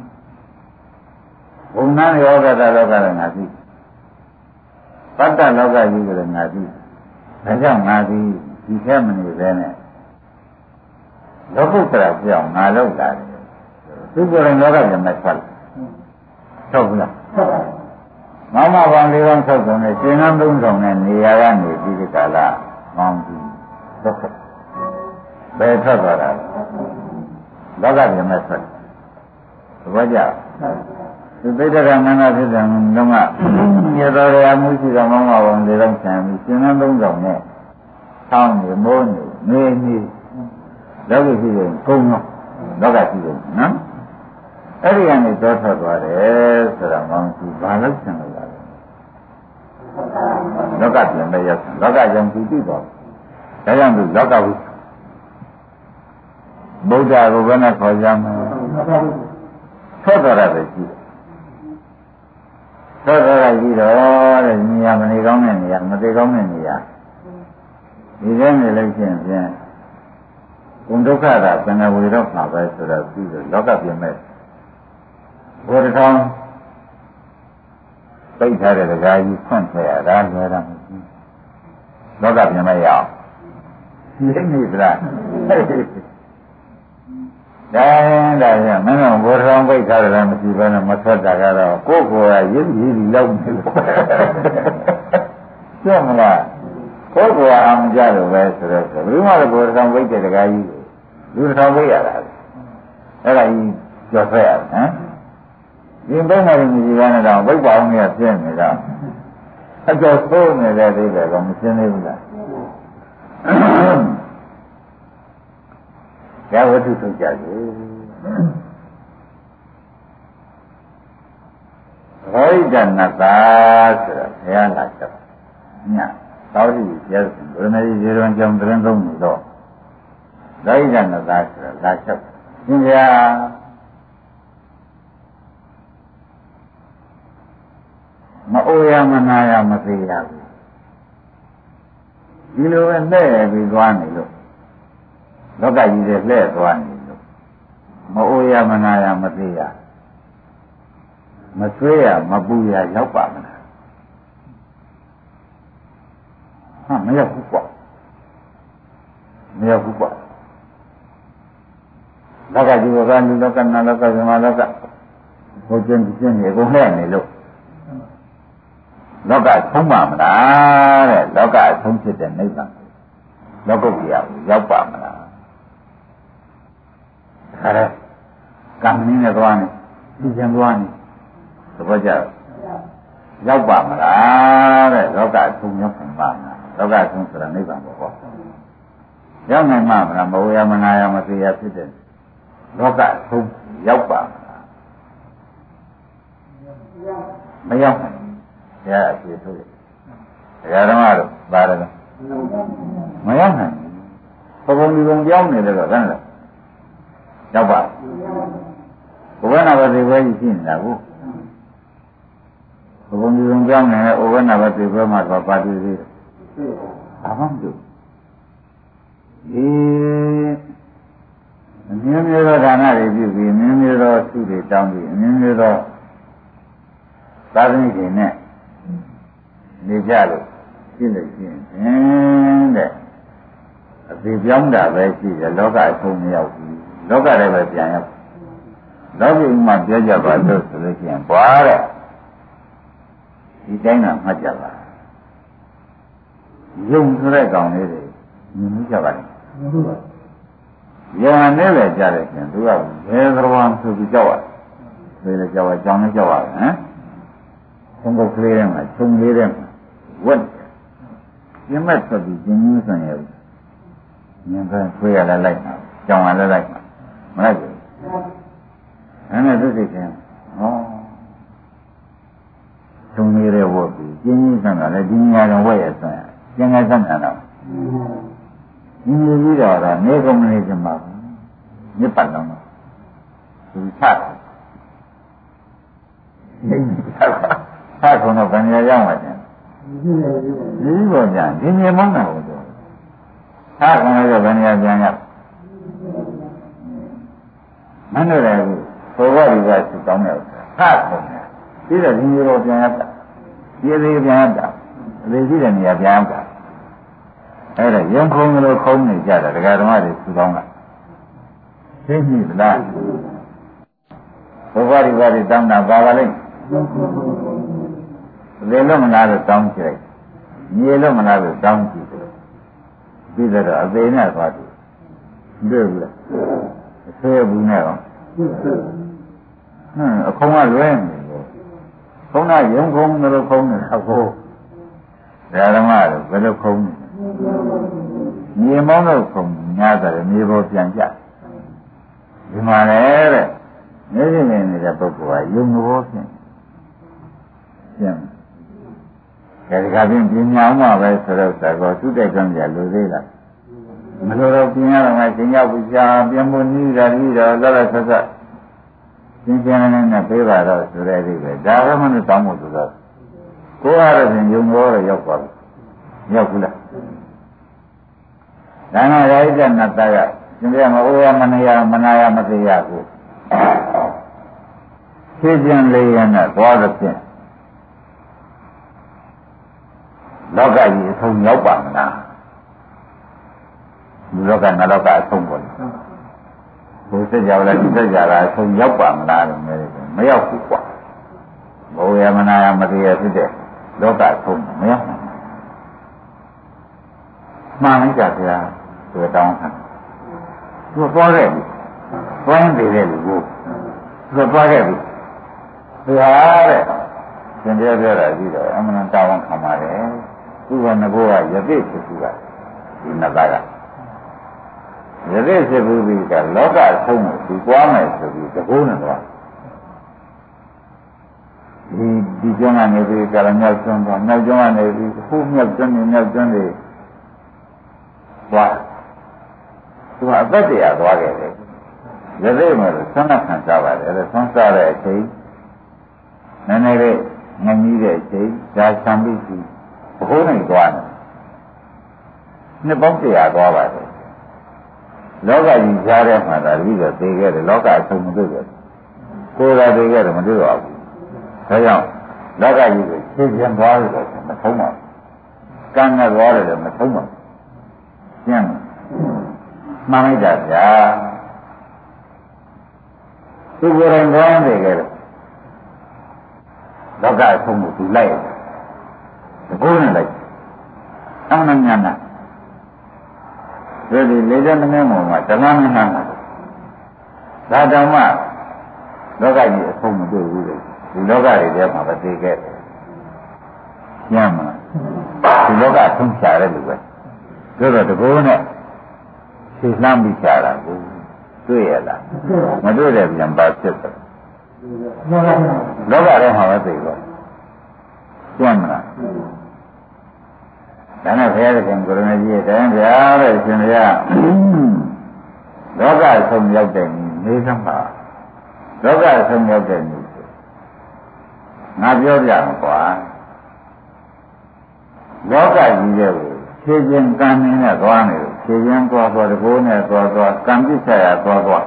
ဘုံနာယောဂတလောကကငါသိပတ္တလောကကြီးကလည်းငါသိဒါကြောင့်ငါသိဒီထဲမနေပဲနဲ့လောကုတ္တရာပြောင်းငါလောက်လာတယ်သူကိုယ်တိုင်လောကပြန်မဲ့ထွက်လာဟုတ်ဘူးလားဟုတ်ပါမမဘောင်လေးပေါင်းဆောက်ကုန်နဲ့ရှင်နှန်းသုံးဆောင်နဲ့နေရာကနေပြီးဒီကလာမောင်းပြီးဒုက္ခဘယ်ထွက်သွားတာလောကပြန်မဲ့ထွက်သဘောကျသူသိတဲ့ကမန္တဖြစ်တယ်လုံးကရတော်ရမှုရှိတဲ့မမဘောင်လေးပေါင်းဆံပြီးရှင်နှန်းသုံးဆောင်နဲ့ဆောင်းနေမိုးနေနေလောကရှိရင်ကုန်းတော့လောကရှိတယ်နော်အဲ့ဒီကနေတော့ထွက်သွားတယ်ဆိုတာမောင်သူဘာလို့ဆင်လို့လဲလောကပြန်မဲ့ရောက်လောကကြောင့်သူသိတော့ဒါကြောင့်သူလောကဝိဗုဒ္ဓကိုဘယ်နဲ့ခေါ်ကြမလဲထွက်သွားတာပဲရှိတယ်ထွက်သွားတာရှိတော့တဲ့နေရာမနေကောင်းတဲ့နေရာမသိကောင်းတဲ့နေရာဒီထဲနေလို့ရှိရင်ဖြင့်ဘုံဒုက္ခတာသံဃာဝေတော့မှာပဲဆိုတော့ပြီးတော့လောကပြန်မဲ့ဘုရားထောင်သိထားတဲ့တရားကြီးဖွင့်ခဲ့ရတာလွယ်တာမဟုတ်ဘူးလောကပြန်မရအောင်သိနေသလားဒါရင်မင်းတို့ဘုရားထောင်သိထားတယ်လည်းမရှိဘဲနဲ့မထွက်တာကတော့ကိုယ့်ကိုယ်ကရည်ရည်လောက်နေလို့ကျမလားကိုယ့်ကိုယ်အောင်ကြလို့ပဲဆိုတော့ဘယ်သူမှလည်းဘုရားထောင်သိတဲ့တရားကြီးလူထောင်သိရတာအဲ့ဒါကြီးကြော်ဖက်ရဟမ်ဒီဘက်မှာလည်းမရှိဘဲနဲ့တော့ဝိပ္ပအောင်ကြီးပြင်းနေတော့အကျော်သိုးနေတဲ့အိဗယ်ကမရှင်းသေးဘူးလားဒါဝတ္ထုထုတ်ကြတယ်ဘောဓိတနတာဆိုတာဘုရားလာချက်ညသောတိကျက်ဘုရမေရေရွန်ကြောင့်သတင်းသုံးနေတော့ဘောဓိတနတာဆိုတာလာချက်ရှင်ဗျာမအိုရမနာရမသေးရဘူးဒီလိုပဲလှည့်ပြီးသွားနေလို့လောကကြီးတွေလှည့်သွားနေလို့မအိုရမနာရမသေးရမဆွေးရမပူရရောက်ပါမလားဟာမရောက်ဘူးကွာမရောက်ဘူးကွာလောကကြီးကလူလောကနာလောကဇမလောကဘုရားကျင့်နေကိုလှည့်နေလို့လောကဆုံးပါမလားတဲ့လောကအဆုံးဖြစ်တဲ့နိဗ္ဗာန်လောကုတ္တရာကိုရောက်ပါမလားဒါရကံနည်းနဲ့သွားနေသိချင်သွားနေသဘောကျရောက်ပါမလားတဲ့လောကအဆုံးရောက်ပါမလားလောကအဆုံးဆိုတာနိဗ္ဗာန်ပေါ့ရောက်နိုင်မှာမလားမဝေယမနာယမသိယဖြစ်တဲ့လောကအဆုံးရောက်ပါမလားမရောက်နိုင်ဘုရားအပြည့်ထုတ်တယ်။တရားဓမ္မတို့ပါတယ်လား။မရောက်နိုင်ဘူး။ဘုံဒီဘုံပြောင်းနေတယ်တော့ဘယ်နဲ့လဲ။ရောက်ပါဘုရားနာဘသိဝဲကြီးရှိနေတာကိုဘုံဒီဘုံပြောင်းနေတဲ့ဩဝနာဘသိဝဲမှာတော့ပါတိသေးတယ်။ဘာမှမလုပ်။ဒီအမျိုးမျိုးသောဒါနတွေပြုပြီးအမျိုးမျိုးသောသုတွေတောင်းပြီးအမျိုးမျိုးသောသာသနိတွေနဲ့နေကြလို့ရှင်းလို့ရှင်းတဲ့အသေးပြောင်းတာပဲရှိတယ်လောကအဆုံးမရောက်ဘူးလောကလည်းပဲပြန်ရောက်လောကီဥမှာပြောကြပါလို့ဆိုလို့ရှိရင်ဘွာတဲ့ဒီတိုင်းကမှတ်ကြပါယုံဆိုတဲ့ကောင်လေးတွေမြင်မှုကြပါလားယုံနဲ့လည်းကြားတယ်ရှင်သူကဘယ်သဘောမှဆိုပြီးကြောက်ရတယ်ဘယ်လဲကြောက်ရကြောင်းနဲ့ကြောက်ရတယ်ဟမ်ဆုံးကုတ်ကလေးထဲမှာခြုံလေးထဲမှာဝတ်ပြင်းမဲ့ထွက်ပြီးကျင်းချင်းဆိုရင်ဉာဏ်ကဆွေးရလဲလိုက်မှာကြောင်ရလဲလိုက်မှာမလိုက်ဘူးအဲ့နဲ့သူစိတ်ချင်းဟောခြုံလေးထဲဝတ်ပြီးကျင်းချင်းဆန်းတာလည်းဒီညာတော့ဝတ်ရဆန်းကျင်းငယ်ဆန်းတာတော့ဒီလိုကြီးတော့နေကုန်မနေချင်ပါဘူးမြစ်ပတ်လုံးတော့သူချတယ်နေချခုံတော့ဘယ်နေရာရောက်မှာလဲဒီလိုကြဒီမြေမောင်းတာကိုတော့ချခုံတော့ဘယ်နေရာပြန်ရောက်မနဲ့လည်းဘောဂရီကသူတောင်းတယ်ချခုံတယ်ပြီးတော့ဒီမြေပေါ်ပြန်ရောက်တာဒီအသေးပြန်ရောက်တာအသေးရှိတဲ့နေရာပြန်ရောက်တာအဲ့ဒါရုံခုံလို့ခုံနေကြတာဒကာဓမ္မတွေသူတောင်းတာသိပြီလားဘောဂရီကတောင်းတာပါပါလိမ့်သေလို့မလားလို့တောင်းကြည့်လိုက်မြေလို့မလားလို့တောင်းကြည့်တယ်ပြီးတော့အသေးနဲ့သွားတယ်တွေ့ဘူးလားအသေးဘူးနဲ့တော့အခုံကလွဲနေလို့ခုံကရုံခုံလို့ခုံနေတာကိုဓမ္မလို့ဘယ်လိုခုံနေမြေမောင်းလို့ခုံညားတယ်မြေပေါ်ပြန်ကြဒီမှာလေတဲ့နေနေနေတဲ့ပုဂ္ဂိုလ်ကယုံဘောဖြင့်ပြန်ဒီကပြင်ပြညာမှာပဲဆိုတော့သကောသူတဲ့ကံပြလိုသေးလားမလိုတော့ပြင်ရတော့မှသင်ရောက်ပြီးရှာပြန်ဖို့နီးတာပြီးတော့လောလောဆတ်ဆတ်သင်ပြန်နေနဲ့ပြေးပါတော့ဆိုတဲ့အိပဲဒါကမှလည်းတောင်းဖို့ဆိုတော့ကိုယ်အားဖြင့်ယုံဘောတော့ရောက်ပါဘူးရောက်ဘူးလားဒါနရာဣဒနတ္တကသင်ပြမအိုးရမနယမနာယမသိယကိုဖြည့်ခြင်းလေးရနဲ့သွားတဲ့ဖြင့်လောကကြီးအဆုံးရောက်ပါမလားဒီလောကနလောကအဆုံးပေါ်တယ်ဘုရားကြောင့်လည်းဒီသက်ကြတာအဆုံးရောက်ပါမလားလို့ပြောတယ်မရောက်ဘူးကွာဘောယမနာယမတိယဖြစ်တဲ့လောကအဆုံးမရောက်ဘူးမှန်လိုက်ကြဗျာသူတောင်းတာသူသွားခဲ့ပြီသွားရင်နေတယ်လူကိုသူသွားခဲ့ပြီသူဟာတဲ့သင်ပြောတာပြီးတော့အမှန်တောင်းခံပါတယ်သူကငဘောကယသိဖြစ်သူကဒီနတ်ကယသိဖြစ်ဘူးပြီးကလောကအဆုံးကိုသူသွားမယ်ဆိုပြီးတကုန်းနဲ့သွားဒီကျောင်းကနေပြီးကလည်းမြောက်ကျွန်းသွားမြောက်ကျွန်းကနေပြီးဟိုမြောက်ကျွန်းနေမြောက်ကျွန်းတွေသွားသူကအသက်တရားသွားခဲ့တယ်ယသိမယ်လို့ဆွမ်းနာခံစားပါတယ်အဲဆွမ်းစားတဲ့အချိန်နည်းနည်းလေးငြင်းကြီးတဲ့အချိန်ဒါဆံပြီးဘိုးနိုင်သွားတယ်နှစ်ပေါင်း100သွားပါတယ်လောကကြီးကြားထဲမှာဒါပြီးတော့သိခဲ့တယ်လောကအဆုံးမတွေ့ဘူးကိုယ်သာသိခဲ့တယ်မတွေ့တော့ဘူးဒါကြောင့်လောကကြီးကိုသိကျင်သွားလို့တော့မထုံးပါဘူးကံနဲ့သွားတယ်လည်းမထုံးပါဘူးကျင်းမှန်လိုက်တာဗျာသူကိုယ်တိုင်သွားနေခဲ့တယ်လောကအဆုံးကိုသူလိုက်တယ်တကုန်းနဲ့လိုက်အမှန်ညာနာဒီလေတဲ့မင်းပေါ်မှာဓမ္မမင်းနာဒါဓမ္မလောကကြီးအဆုံးမတွေ့ဘူးလေဒီလောကတွေထဲမှာပဲသိခဲ့တယ်ညံ့မှာဒီလောကဆုံးချရတယ်လို့ပဲဆိုတော့တကုန်းနဲ့ရှင်းလှမ်းပြီးချတာကိုတွေ့ရလားမတွေ့တဲ့ပြန်ပါဖြစ်တယ်လောကထဲမှာပဲသိတော့ကျမ်းမလားဒါနဲ့ဘုရားသခင်ကိုရမကြီးရဲ့တရားဗျာတဲ့ရှင်ဗျာလောကဆုံးရောက်တဲ့နေစမ်းပါလောကဆုံးရောက်တဲ့နေငါပြောပြမှာကွာလောကကြီးရဲ့ဖြည့်ခြင်းကံနဲ့သွားနေလို့ဖြည့်ခြင်းသွားတကိုးနဲ့သွားကံပြစ်ချရသွားဘယ်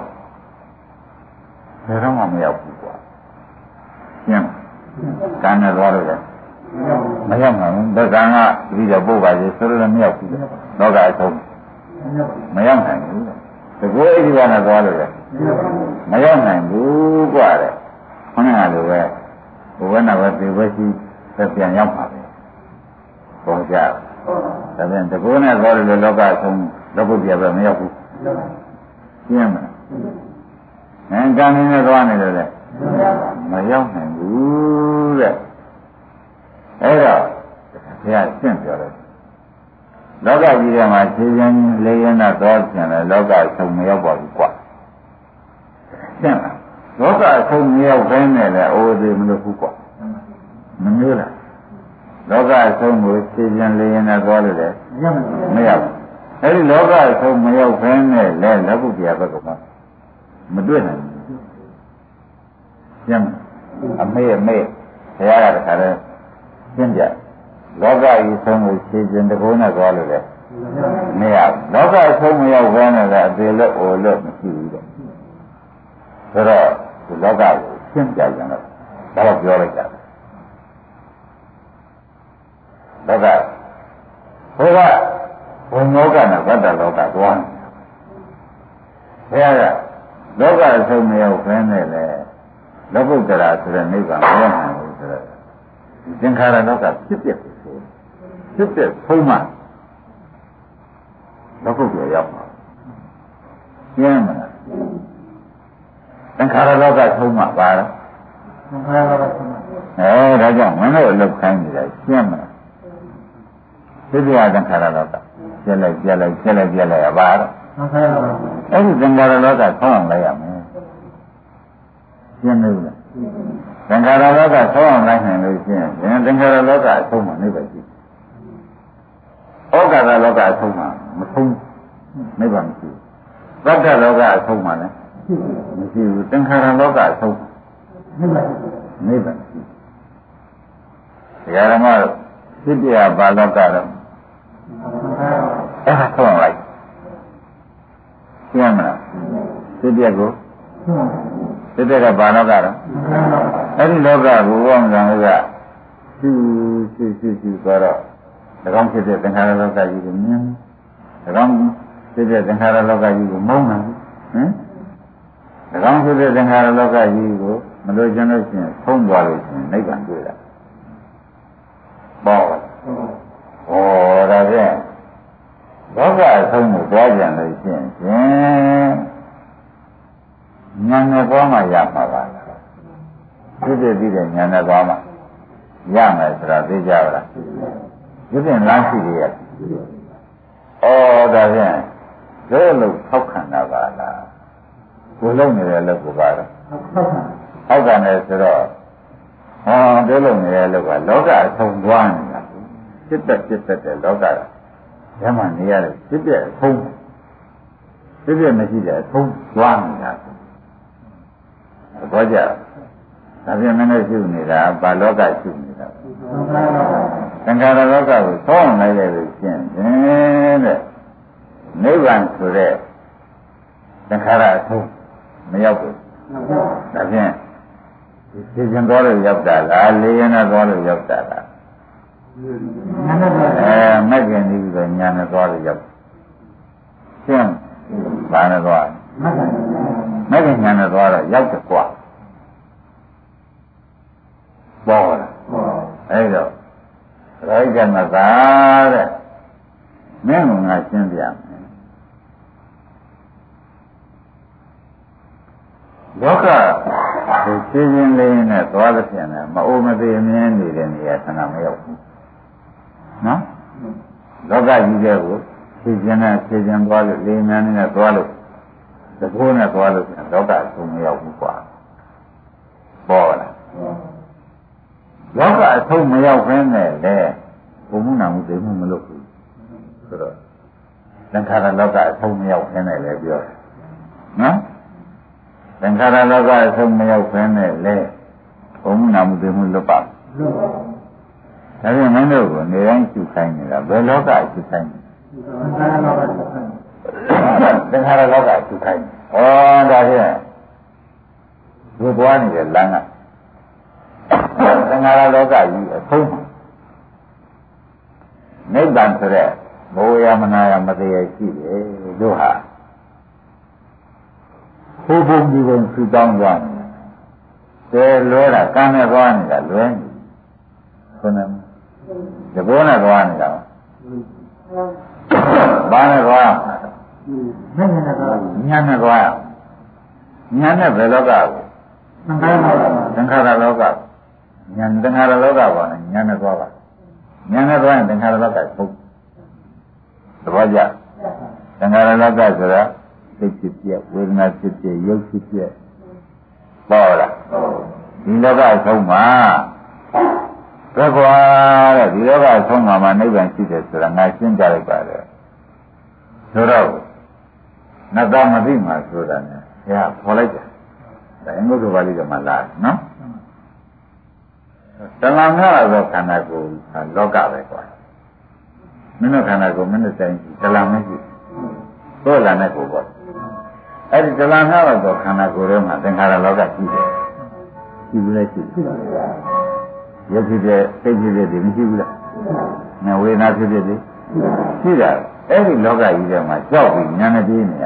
တော့မှမရောက်ဘူးကွာရှင်းကံနဲ့သွားလို့မရောက်ပါဘူးဘက်ကံကပြီးတော့ပို့ပါစေဆိုလို့လည်းမရောက်ဘူးလောကအဆုံးမရောက်နိုင်ဘူးတကူအိဒီကနဲ့သွားလို့လည်းမရောက်နိုင်ဘူးကွာတဲ့ခေါင်းကလိုပဲဘဝနာပဲပြေပဲရှိပြန်ရောက်ပါပဲပေါ်ကြဒါပြန်တကူနဲ့သွားလို့လောကအဆုံးလောကုတ္တရာပဲမရောက်ဘူးရှင်းမလားကံနဲ့သွားနေတယ်လေမရောက်နိုင်ဘူးတဲ့အဲ့တော့ဘုရားရှင်းပြောတယ်လောကကြီးထဲမှာခြေချင်းလေးရင်းနဲ့သွားပြန်တယ်လောကဆုံးမရောက်ပါဘူးကွာရှင်းလားလောကဆုံးမရောက်ဘဲနဲ့လည်းအိုးသေးမလို့ဘူးကွာမမျိုးလားလောကဆုံးကိုခြေချင်းလေးရင်းနဲ့သွားလို့လည်းမရောက်အဲ့ဒီလောကဆုံးမရောက်ဘဲနဲ့လည်းလက်ကုတရားဘက်ကမတွေ့နိုင်ဘူးရှင်းအမေဘုရားကတခါတည်းရှင်းပြလောကကြီးဆုံးကိုခြေချင်းတကုန်းနဲ့သွားလို့လည်းမရဘူးလောကဆုံးမရောက်ဘဲနဲ့လည်းအသေးလို့အိုလို့မရှိဘူးတဲ့ဆိုတော့ဒီလောကကိုရှင်းပြကြတယ်ဒါတော့ပြောလိုက်ကြတယ်လောကဘုရားဘုံလောကနဲ့ဗတ္တလောကသွားနေဘုရားကလောကဆုံးမရောက်ဘဲနဲ့လည်းလောကုတ္တရာဆိုတဲ့နိဗ္ဗာန်မရောက်နိုင်ဘူးဆိုတော့သင်္ခါရလောကဖြစ်ပြဖြစ်တဲ့ဖုံးမှလောကုတ္တရာရောက်မှာရှင်းမလားသင်္ခါရလောကဖုံးမှပါလားသင်္ခါရလောကဖုံးမှဒါကြောင့်မင်းတို့အလုပ်ခိုင်းနေတာရှင်းမလားသိပြသင်္ခါရလောကကျက်လိုက်ပါတော့သင်္ခါရလောကအဲ့ဒီသင်္ခါရလောကဆောင်းအောင်လိုက်ရမယ်ရှင်းလို့လားသင်္ခါရလောကဆောင်းအောင်လိုက်နိုင်လို့ရှင်းရင်သင်္ခါရလောကအဆုံးမှနိဗ္ဗာန်ရှိဩကာသလောကအဆုံးမှမဆုံးနိဗ္ဗာန်မရှိဘူးသတ္တလောကအဆုံးမှလည်းမရှိဘူးသင်္ခါရလောကအဆုံးနိဗ္ဗာန်ရှိတရားဓမ္မတို့သိပြဘာလောကတော့အဲ့ဒါဆောင်းလိုက်ရှင်းမလားသိပြကိုသိတဲ့ကဘာလောကတော့အဲ့ဒီလောကကိုဘောင်းကံကရှိသွားတော့၎င်းဖြစ်တဲ့သင်္ခါရလောကကြီးကိုမြင်၎င်းဖြစ်တဲ့သင်္ခါရလောကကြီးကိုမုန်းတယ်ဟင်၎င်းဖြစ်တဲ့သင်္ခါရလောကကြီးကိုမလို့ကျင်လို့ရှိရင်ဖုံးသွားလို့ရှိရင်နိဗ္ဗာန်တွေ့တာပေါ့ဟောဒါဖြင့်လောကအဆုံးကိုသွားကြလို့ရှိရင်ဉာဏ်နဲ့သွားမှရမှာပါလားဖြစ်တဲ့ပြီးတဲ့ဉာဏ်နဲ့သွားမှရမယ်ဆိုတာသိကြပါလားဒီပြင်လမ်းရှိရရဲ့ဒါဖြင့်ဒီလိုထောက်ခံတာပါလားကိုလုံးနေတဲ့အလုပ်ကိုပါတော့ထောက်ခံတယ်ဆိုတော့ဒီလိုနေတဲ့အလုပ်ကလောကအဆုံးသွားနေတာဖြစ်တဲ့လောကဓမ္မနေရတယ်ဖြစ်တဲ့အဆုံးဖြစ်မရှိတဲ့အဆုံးသွားနေတာဘောကြဒါပြန်မနဲ့ရှုနေတာဘာလောကရှုနေတာသင်္ခါရလောကကိုသုံးလိုက်ရလို့ရှင်းတဲ့နိဗ္ဗာန်ဆိုတဲ့သင်္ခါရအဆုံးမရောက်ဘူးဒါဖြင့်ဒီရှင်တော်လို့ရောက်တာလားလေးရနဲ့တော်လို့ရောက်တာလားမဂ္ဂင်ဒီဆိုညာနဲ့တော်လို့ရောက်ရှင်းဘာနဲ့တော်မဂ္ဂင်ညာနဲ့တော်တော့ရောက်တယ်ကွာပေါ်လာအဲ့တော့ရိုက်ကမသာတဲ့မင်းကငါရှင်းပြမယ်လောကကိုရှင်းရှင်းလေးနဲ့သွားတဲ့ပြန်တယ်မအိုမသေးအမြင်နေတဲ့နေရာဆန္ဒမရောက်ဘူးနော်လောကကြီးတဲ့ကိုရှင်းရှင်းသွားလို့လေးများနဲ့သွားလို့တကိုးနဲ့သွားလို့ပြန်လောကဆုံးမရောက်ဘူးကွာပေါ်လာလောကအဆုံးမရောက်ဘဲနဲ့လေဘုံမှုနာမှုသိမှုမလုပ်ဘူးဆိုတော့သင်္ခါရလောကအဆုံးမရောက်ဘဲနဲ့လေပြောနော်သင်္ခါရလောကအဆုံးမရောက်ဘဲနဲ့လေဘုံမှုနာမှုသိမှုလုပ်ပါလုပ်ပါဒါပြန်မင်းတို့ကိုနေတိုင်းရှုခိုင်းနေတာဘယ်လောကရှုခိုင်းသင်္ခါရလောကရှုခိုင်းဒါပြန်ဒီပွားနေတဲ့လမ်းကသင်္ခါရလောကကြီးအဆုံးနိဗ္ဗာန်ဆိုတဲ့မိုးရမနာရမတရားရှိတယ်တို့ဟာဘုဘုံဒီဘုံစုတောင်းကြတယ်လွဲတာကံနဲ့သွားနေတာလွဲနေခုနကဒီဘောနဲ့သွားနေတာဘာနဲ့သွားညနဲ့သွားညနဲ့ဘယ်လောကကိုသင်္ခါရလောကဉာဏ်သင်္ခါရလောကပါနဲ့ဉာဏ်နဲ့သွားပါဉာဏ်နဲ့သွားရင်သင်္ခါရလောကဟုတ်သဘောကျသင်္ခါရလောကဆိုတာစိတ်ဖြစ်ပြဝေဒနာဖြစ်ပြရုပ်ဖြစ်ပြပေါ်လာဒီလောကဆုံးမှာဘယ်ကွာတဲ့ဒီလောကဆုံးမှာနိဗ္ဗာန်ရှိတယ်ဆိုတာငါရှင်းပြလိုက်ပါတယ်ဆိုတော့နတ်သားမသိမှဆိုတာနဲ့ဘုရားခေါ်လိုက်တယ်ဒါအင်္ဂုတ္တပါဠိတော်မှာလာနော်တဏှာများသောခန္ဓာကိုယ်လောကပဲကွာမင်းတို့ခန္ဓာကိုယ်မင်းတို့တိုင်းတဏှာမရှိသို့လာတဲ့ကိုယ်ပေါ့အဲ့ဒီတဏှာများသောခန္ဓာကိုယ်ထဲမှာသင်္ခါရလောကရှိတယ်ရှိဘူးလေရှိရုပ်ဖြစ်တဲ့စိတ်ဖြစ်တဲ့ဒီမရှိဘူးလားငါဝေဒနာဖြစ်တဲ့ဒီရှိတာအဲ့ဒီလောကကြီးထဲမှာကြောက်ပြီးဉာဏ်နဲ့ပြေးနေရ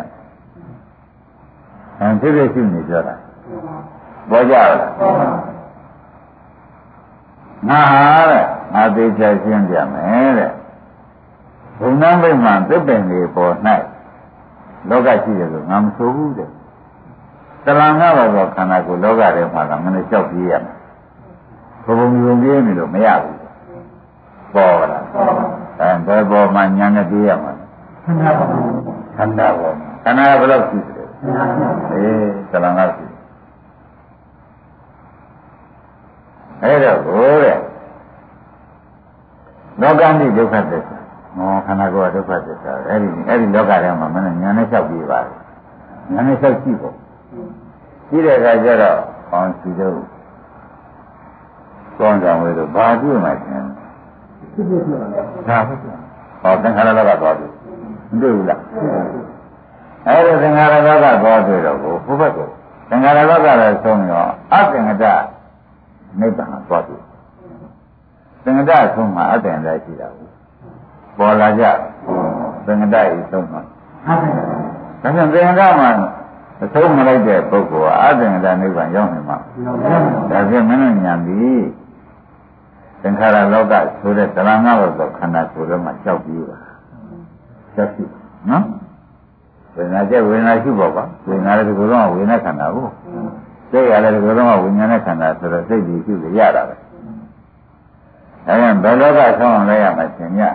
ဖြစ်ဖြစ်ရှိနေကြတာပေါ်ကြလားငါဟာတဲ့ငါသိချရှင်းပြမယ်တဲ့ဘုံနှံမိတ်မှသစ်ပင်တွေပေါ်၌လောကရှိတယ်လို့ငါမဆိုဘူးတဲ့တဏှာငါးပါးသောခန္ဓာကိုယ်လောကထဲမှာကမနဲ့ကြောက်ပြေးရမယ်ဘုံဘုံပြေးနေလို့မရဘူးပေါ်လာဘယ်ပေါ်မှာညာနဲ့ပြေးရမှာခန္ဓာပေါ်ခန္ဓာပေါ်ခန္ဓာဘယ်လောက်ရှိတယ်တဏှာငါးရှိအဲ့တော့ဘိုးတဲ့လောကတိဒုက္ခသစ္စာမောခန္ဓာကိုယ်ဒုက္ခသစ္စာအဲ့ဒီလောကထဲမှာမနဲ့ညာနဲ့လျှောက်ပြီးပါတယ်ညာနဲ့လျှောက်ကြည့်ဖို့ကြည့်တဲ့အခါကျတော့ကောင်းစီတို့ကောင်းကြံဝေးတို့ဘာတွေ့မှချင်းဖြစ်ဖြစ်ဖြစ်ဒါဟုတ်ဟောသင်္ခါရလောကသွားပြီမတွေ့ဘူးလားအဲ့ဒီသင်္ခါရလောကသွားတွေ့တော့ဘုဘက်ကိုသင်္ခါရလောကလည်းဆုံးရောအသင်္ကတနိဗ္ဗာန်သွားပြီသင်္ကတဆုံးမှာအတ္တန်လည်းရှိတာဘူးပေါ်လာကြသင်္ကတဤဆုံးမှာဒါကြောင့်သင်္ကတမှာအဆုံးမလိုက်တဲ့ပုဂ္ဂိုလ်ကအတ္တန်လည်းနိဗ္ဗာန်ရောက်နေမှာဒါဖြင့်မင်းတို့ညာပြီးသင်္ခါရလောကဆိုတဲ့တဏှာငါးပါးသောခန္ဓာကိုယ်ထဲမှာကြောက်ပြီးပါသက်ရှိနော်ဝေဒနာကျဝေဒနာရှိပေါ့ကွာဝေဒနာလည်းဒီလိုတော့ဝေဒနာခန္ဓာကိုစိတ်ရလည်းဒီလိုတော့ဝိညာဉ်နဲ့ခန္ဓာဆိုတော့စိတ်ကြီးရှိလို့ရတာပဲဒါကြောင့်ဘယ်လောကဆုံးအောင်လဲရမှာရှင်ည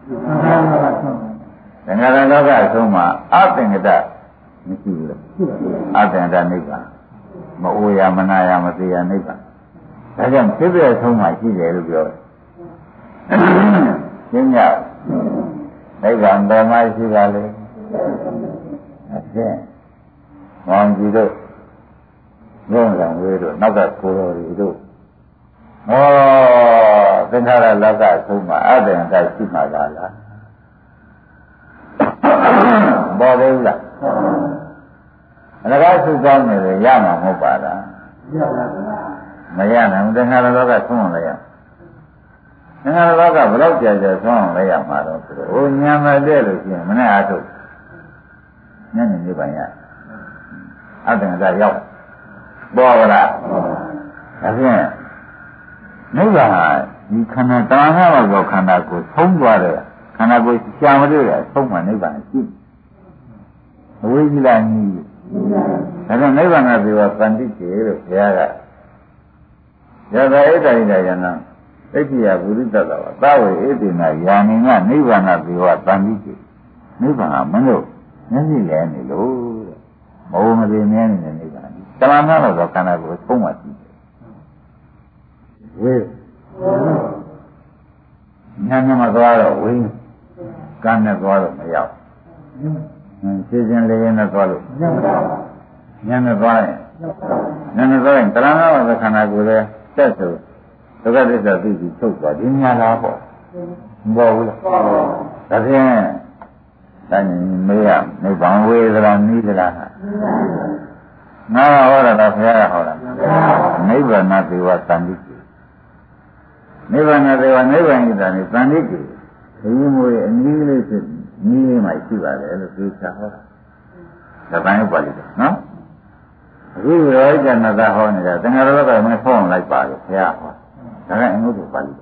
သင်္ခါရလောကဆုံးမှာအသင်္ကတမရှိဘူးလေအသင်္ကတနိဗ္ဗာန်မအိုရမနာရမသေးရနိဗ္ဗာန်ဒါကြောင့်ဖြစ်ပြဆုံးမှာရှိတယ်လို့ပြောတယ်ရှင်းညနိဗ္ဗာန်ဘယ်မှာရှိပါလဲအရှင်းမောင်ကြီးတို့ငုံလံဝေးတို့နောက်ကကိုယ်တော်တွေတို့ဟောသင်္ခါရလောကဆုံးမှာအတ္တန်တိုက်ရှိမှာလားပေါ်သေးလားအလကားစုကောင်းနေတယ်ရမှာမဟုတ်ပါလားမရနိုင်ဘူးသင်္ခါရလောကဆုံးအောင်လည်းရသင်္ခါရလောကဘယ်တော့ကြာကြာဆုံးအောင်လည်းရမှာတော့ဆိုတော့ဟိုညာမတဲ့လို့ရှိရင်မနဲ့အားထုတ်ညနေနေပါရအတ္တန်တိုက်ရောက်ပေါ်လာဒါဖြင့်နိဗ္ဗာန်ဟာဒီခန္ဓာတဏှာငါးပါးသောခန္ဓာကိုဆုံးသွားတဲ့ခန္ဓာကိုရှာမတွေ့တဲ့ဆုံးမှနိဗ္ဗာန်ရှိအဝိဇ္ဇာကြီးဒါကြောင့်နိဗ္ဗာန်ကပြောသန္တိကျေလို့ဘုရားကယသဧတရိဒယနာသိက္ခာဘုရိတ္တသာဝသဝေဧတေနယာနိငနိဗ္ဗာန်ပြောသန္တိကျေနိဗ္ဗာန်ကမင်းတို့မျက်စိလဲနေလို့တဲ့မဟုတ်မသေးမြဲနေတဲ့နိဗ္ဗာန်တဏှာငါးပါးသောခန္ဓာကိုဆုံးမှရှိတယ်ဝေညာနဲ့မသွားတော့ဝိကံနဲ့သွားတော့မရောက်ရှင်းရှင်းလေးလေးနဲ့သွားလို့ညာနဲ့သွားရင်ညာနဲ့သွားရင်တဏှာငါးပါးသောခန္ဓာကိုယ်ရဲ့တက်ဆိုဒုက္ခသစ္စာသိပြီးချုပ်သွားဒီညာလားပေါ့မပေါ်ဘူးလားဒါဖြင့်တိုင်းမေးရနိဗ္ဗာန်ဝေသလားနိသလားငါဟောတာလားဘုရားဟောတာနိဗ္ဗာန်သေဝသန္တိနိဗ္ဗာန်သေဝနိဗ္ဗာန်ဤတာနိသန္တိကိဒီမျိုးရဲ့အနည်းလေးဖြစ်နည်းလေးမှရှိပါတယ်လို့ပြောချဟောတာဒါပိုင်းဥပါလိနော်အခုရောကျန်တာဟောနေတာသင်္ဃာရဘကမင်းဖုံးလိုက်ပါလို့ဘုရားဟောဒါကအနုတ္တပါဠိ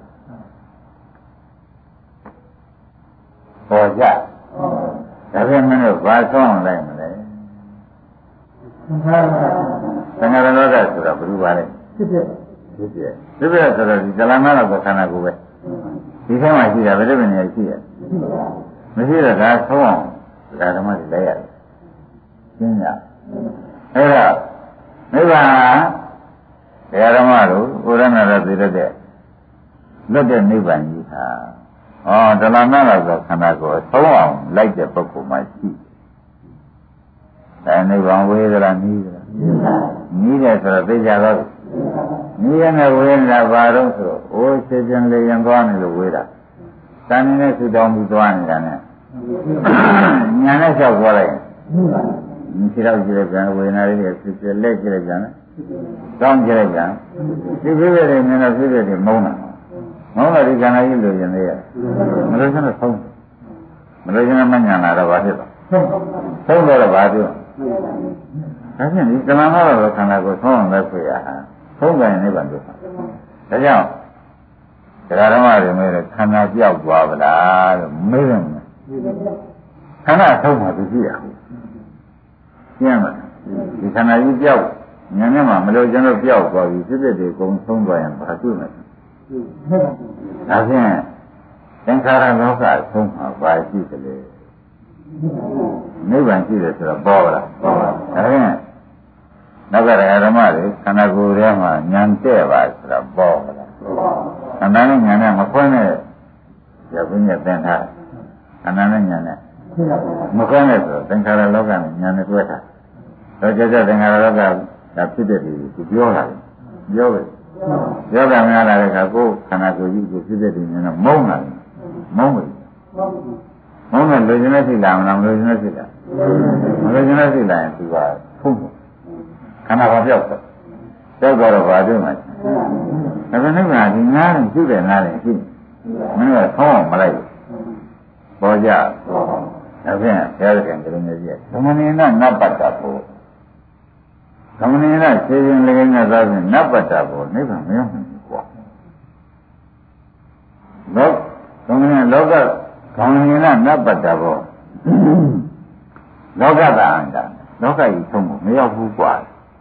ပေါ်ကြဒါဖြင့်မင်းတို့ဘာဆုံးအောင်လိုက်မလဲသင်္ခါရလောကဆိုတာဘယ်လိုပါလဲဖြစ်ဖြစ်ဖြစ်ဖြစ်ဆိုတော့ဒီကလမ်းမတော့ခန္ဓာကိုယ်ပဲဒီထဲမှာရှိတာဗိဓိပင်နေရှိရမရှိတော့ဒါဆုံးအောင်ဒါဓမ္မတွေလိုက်ရတယ်ရှင်းရအဲ့ဒါနိဗ္ဗာန်တရားဓမ္မတို့ဘုရားနာတော်သိတဲ့လွတ်တဲ့နိဗ္ဗာန်ကြီးဟာဒလနာတော်ဆိုခန္ဓာကိုယ်ဆုံးအောင်လိုက်တဲ့ပုဂ္ဂိုလ်မှရှိဒါနိဗ္ဗာန်ဝေဒနာနီးတယ်နီးတယ်ဆိုတော့သိကြတော့နီးရတဲ့ဝေဒနာဘာတော့ဆိုတော့အိုးစေခြင်းလေးရင်သွားနေလို့ဝေးတာတန်နေတဲ့ဆူတောင်းပြီးသွားနေတာနဲ့ညာနဲ့လျှောက်သွားလိုက်ခြေတော့ကြည့်လိုက်ပြန်ဝေဒနာလေးတွေဖြစ်ဖြစ်လက်ကြည့်လိုက်ပြန်တောင်းကြည့်လိုက်ပြန်ဒီပြည့်ပြည့်တွေမြင်တော့ပြည့်ပြည့်တွေမုန်းတာမုန်းတော့ဒီကံကြီးလိုရင်လေးရမလို့ချင်းတော့ဆုံးမလို့ချင်းမညာလာတော့ဘာဖြစ်တော့ဆုံးတော့ဘာပြောဒါဖြင့်ဒီကလမတော်ခန္ဓာကိုဆုံးအောင်လက်ခွေရဟာဆုံးကြရင်နိဗ္ဗာန်တို့ဒါကြောင့်တရားဓမ္မတွေမဲတဲ့ခန္ဓာပြောက်သွားဗလားလို့မေးတယ်ခန္ဓာဆုံးမှသူကြည့်ရအောင်ရှင်းမလားဒီခန္ဓာကြီးပြောက်ဉာဏ်နဲ့မှမလို့ကျွန်တော်ပြောက်သွားပြီစိတ်တွေအကုန်ဆုံးသွားရင်ဘာတွေ့မလဲဒါဖြင့်သင်္ခါရလောကဆုံးမှာဘာရှိသလဲနိဗ္ဗာန်ရှိတယ်ဆိုတော့ပေါ်လာပေါ်ပါဒါဖြင့်နောက်ကဓမ္မတွေခန္ဓာကိုယ်ထဲမှာဉာဏ်တဲ့ပါဆိုတော့ပေါ်လာခန္ဓာနဲ့ဉာဏ်နဲ့မခွဲနဲ့ရပင်းနဲ့သင်္ခါရခန္ဓာနဲ့ဉာဏ်နဲ့မခွဲနဲ့ဆိုသင်္ခါရလောကနဲ့ဉာဏ်နဲ့တွဲတာတော့ကြကြသင်္ခါရလောကဒါဖြစ်တဲ့ဒီကိုပြောတာပြောပဲပြောတာများလာတဲ့အခါကိုခန္ဓာကိုယ်ကြီးကိုဖြစ်တဲ့ဒီဉာဏ်နဲ့မုန်းတာမုန်းတယ်မုန်းတယ်လူကျင်တဲ့စိတ်လာမလားမလူကျင်တဲ့စိတ်လာမလူကျင်တဲ့စိတ်လာရင်သူကဖုံးခန္ဓာဘာပြောက်တော့ပြောက်တော့ဘာတွေ့မှာဒါပေမဲ့ကဒီငါးရင်ပြုတယ်ငါးရင်ရှိမင်းကဆောင်းအောင်မလိုက်ပေါ်ကြဒါဖြင့်ဘုရားခင်ကလေးကြီးသမဏေနနပ္ပတ္တဘောသမဏေနခြေရင်လေးနဲ့သာဖြင့်နပ္ပတ္တဘောနိဗ္ဗာန်မရောက်နိုင်ဘူးကွာတော့သမဏေလောကသမဏေနနပ္ပတ္တဘောလောကတာအန္တလောကကြီးဆုံးဖို့မရောက်ဘူးကွာ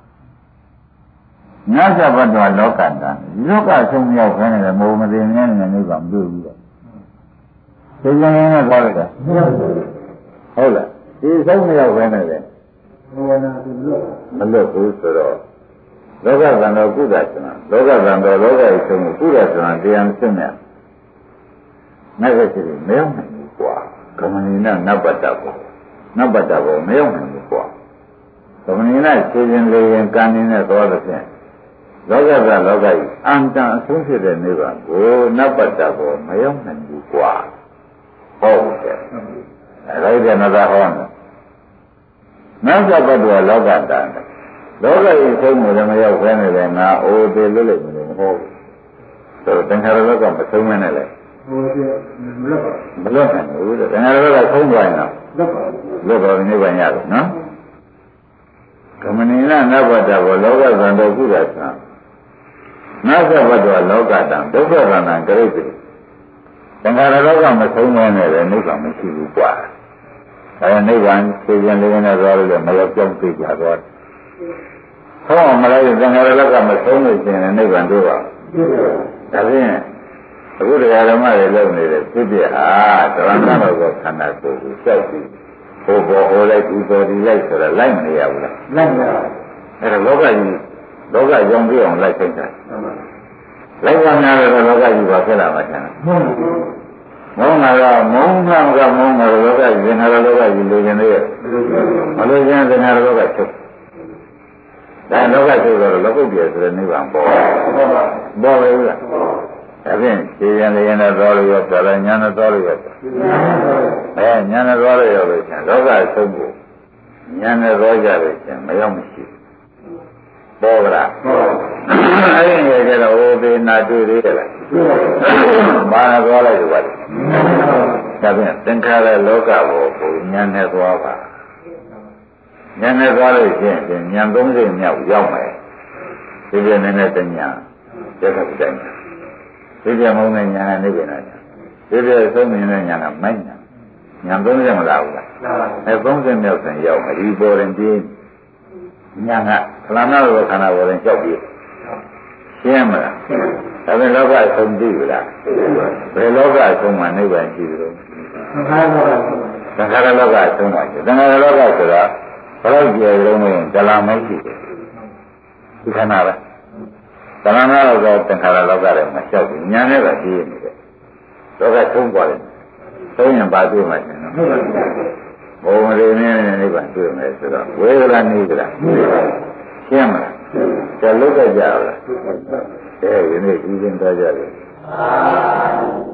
ညဇဘတ်တော်လောကတန်ဒီလောကဆုံးမရောက်ခဲနေတယ်မုံမသိနေနေနိဗ္ဗာန်မတွေ့ဘူးတော့သိကြရင်လည်းသွားလိုက်တာဟုတ်လားဒီဆုံးမရောက်ခဲနေတယ်မလွတ်ဘူးဆိုတော့လောကသံတော်ကုသဆိုတာလောကသံတော်လောကကြီးဆုံးကုသဆိုတာတရားမစစ်နဲ့မဲ့ခဲ့စီမရောက်နိုင်ဘူးကွာကမဏိနနပ္ပတ္တဘောနပ္ပတ္တဘောမရောက်နိုင်ဘူးကွာကမဏိနခြေရင်လေးရင်ကံနေတဲ့သွားတဲ့ဖြင့်လောကကလောကကြီးအန္တအဆုံးဖြစ်တဲ့နိဗ္ဗာန်ကိုနပ္ပတ္တဘောမရောက်နိုင်ဘူးကွာဟုတ်တယ်အဲ့ဒါနသာဟောတယ်နပ္ပတ္တဘောလောကတန်လောကကြီးဆုံးမှုလည်းမရောက်ခဲနေတယ်ငါအိုးသေးလို့လည်းမဟုတ်ဘူးဆိုတော့သင်္ခါရလောကမဆုံးမနဲ့လေမလွတ်နိုင်ဘူးတဲ့သင်္ခါရလောကဆုံးသွားရင်တော့လွတ်တော်နိဗ္ဗာန်ရတယ်နော်ကမဏိနနပ္ပတ္တဘောလောကသံတော်ကုသသံနသဘတ်တော်လောကတံဒုက္ခရဏံကရိတိသင်္ခါရလောကမဆုံးမနဲ့လည်းနိဗ္ဗာန်မရှိဘူးကွာအဲနိဗ္ဗာန်သိရင်လည်းနဲ့သွားလို့မရောက်ကြောင်းသိကြတော့ဆောင်းမလိုက်သင်္ခါရလောကမဆုံးလို့ရှိရင်နိဗ္ဗာန်တို့ပါဒါဖြင့်အခုတရားဓမ္မတွေလုပ်နေတဲ့ဖြစ်ဖြစ်ဟာသရဏတော်ကခန္ဓာကိုယ်ကိုကြောက်ပြီးဟိုပေါ်ဟိုလိုက်ဒီပေါ်ဒီလိုက်ဆိုတော့လိုက်မနေရဘူးလားလိုက်ပါအဲ့ဒါလောကကြီးလောကကြောင့်ပြအောင်လိုက်ဆိုင်တာလိုက်ပါများတော့လောကကြီးပါဖြစ်လာမှာချင်တယ်မုန်းတာကမုန်းတာကမုန်းတာလောကကြီးသင်္ခါရလောကကြီးလိုချင်သေးရဲ့မလိုချင်သင်္ခါရလောကချုပ်ဒါလောကချုပ်တော့လောကုတ္တရာဆိုတဲ့နိဗ္ဗာန်ပေါ်ပေါ်ပဲလားဒါဖြင့်ခြေရန်လေးရနဲ့သွားလို့ရတာလည်းညာနဲ့သွားလို့ရတာညာနဲ့သွားလို့ရလို့ချင်းလောကဆုံးဖို့ညာနဲ့သွားကြလို့ချင်းမရောက်မရှိပေါ်ကြလားအဲ့ဒီကြတော့ဟိုသေးနာတွေ့သေးတယ်လားဘာနဲ့သွားလိုက်လို့ပါဒါဖြင့်သင်္ခါရလောကဘောကိုညာနဲ့သွားပါညာနဲ့သွားလို့ချင်းညာ30မြောက်ရောက်မယ်ဒီပြနေနဲ့တညာရက်ခတ်တိုင်းဒီပြမုန်းတဲ့ညာနဲ့နေပြန်တာဒီပြဆုံးနေတဲ့ညာကမိုက်ညာညာ30မလာဘူးလားအဲ30မြောက်ဆင်ရောက်ပြီပေါ်ရင်ဒီညာကခလာနာလိုခန္ဓာပေါ်ရင်ကြောက်ပြီးရှင်းမလားဒါပေမဲ့လောကအဆုံးသိပြီလားဘယ်လောကအဆုံးမှနိဗ္ဗာန်ရှိသလဲသံဃာလောကအဆုံးပါရှိသံဃာလောကဆိုတာဘယ်လောက်ကျေလုံးမင်းဇလာမရှိတယ်ဒီခန္ဓာပဲဇလာနာလောကသံဃာလောကလည်းမလျှောက်ဘူးညာနဲ့ပဲသိနေတယ်လောကဆုံးသွားတယ်ဆုံးရင်ပါတွေ့မှရှင်နော်ဘုံရေနဲ့နိဗ္ဗာန်တွေ့မယ်ဆိုတော့ဝေဒနာနေကြလားရှင်းမလားจะลุกကြရလားဒီနေ့ဒီရင်တော့ကြတယ်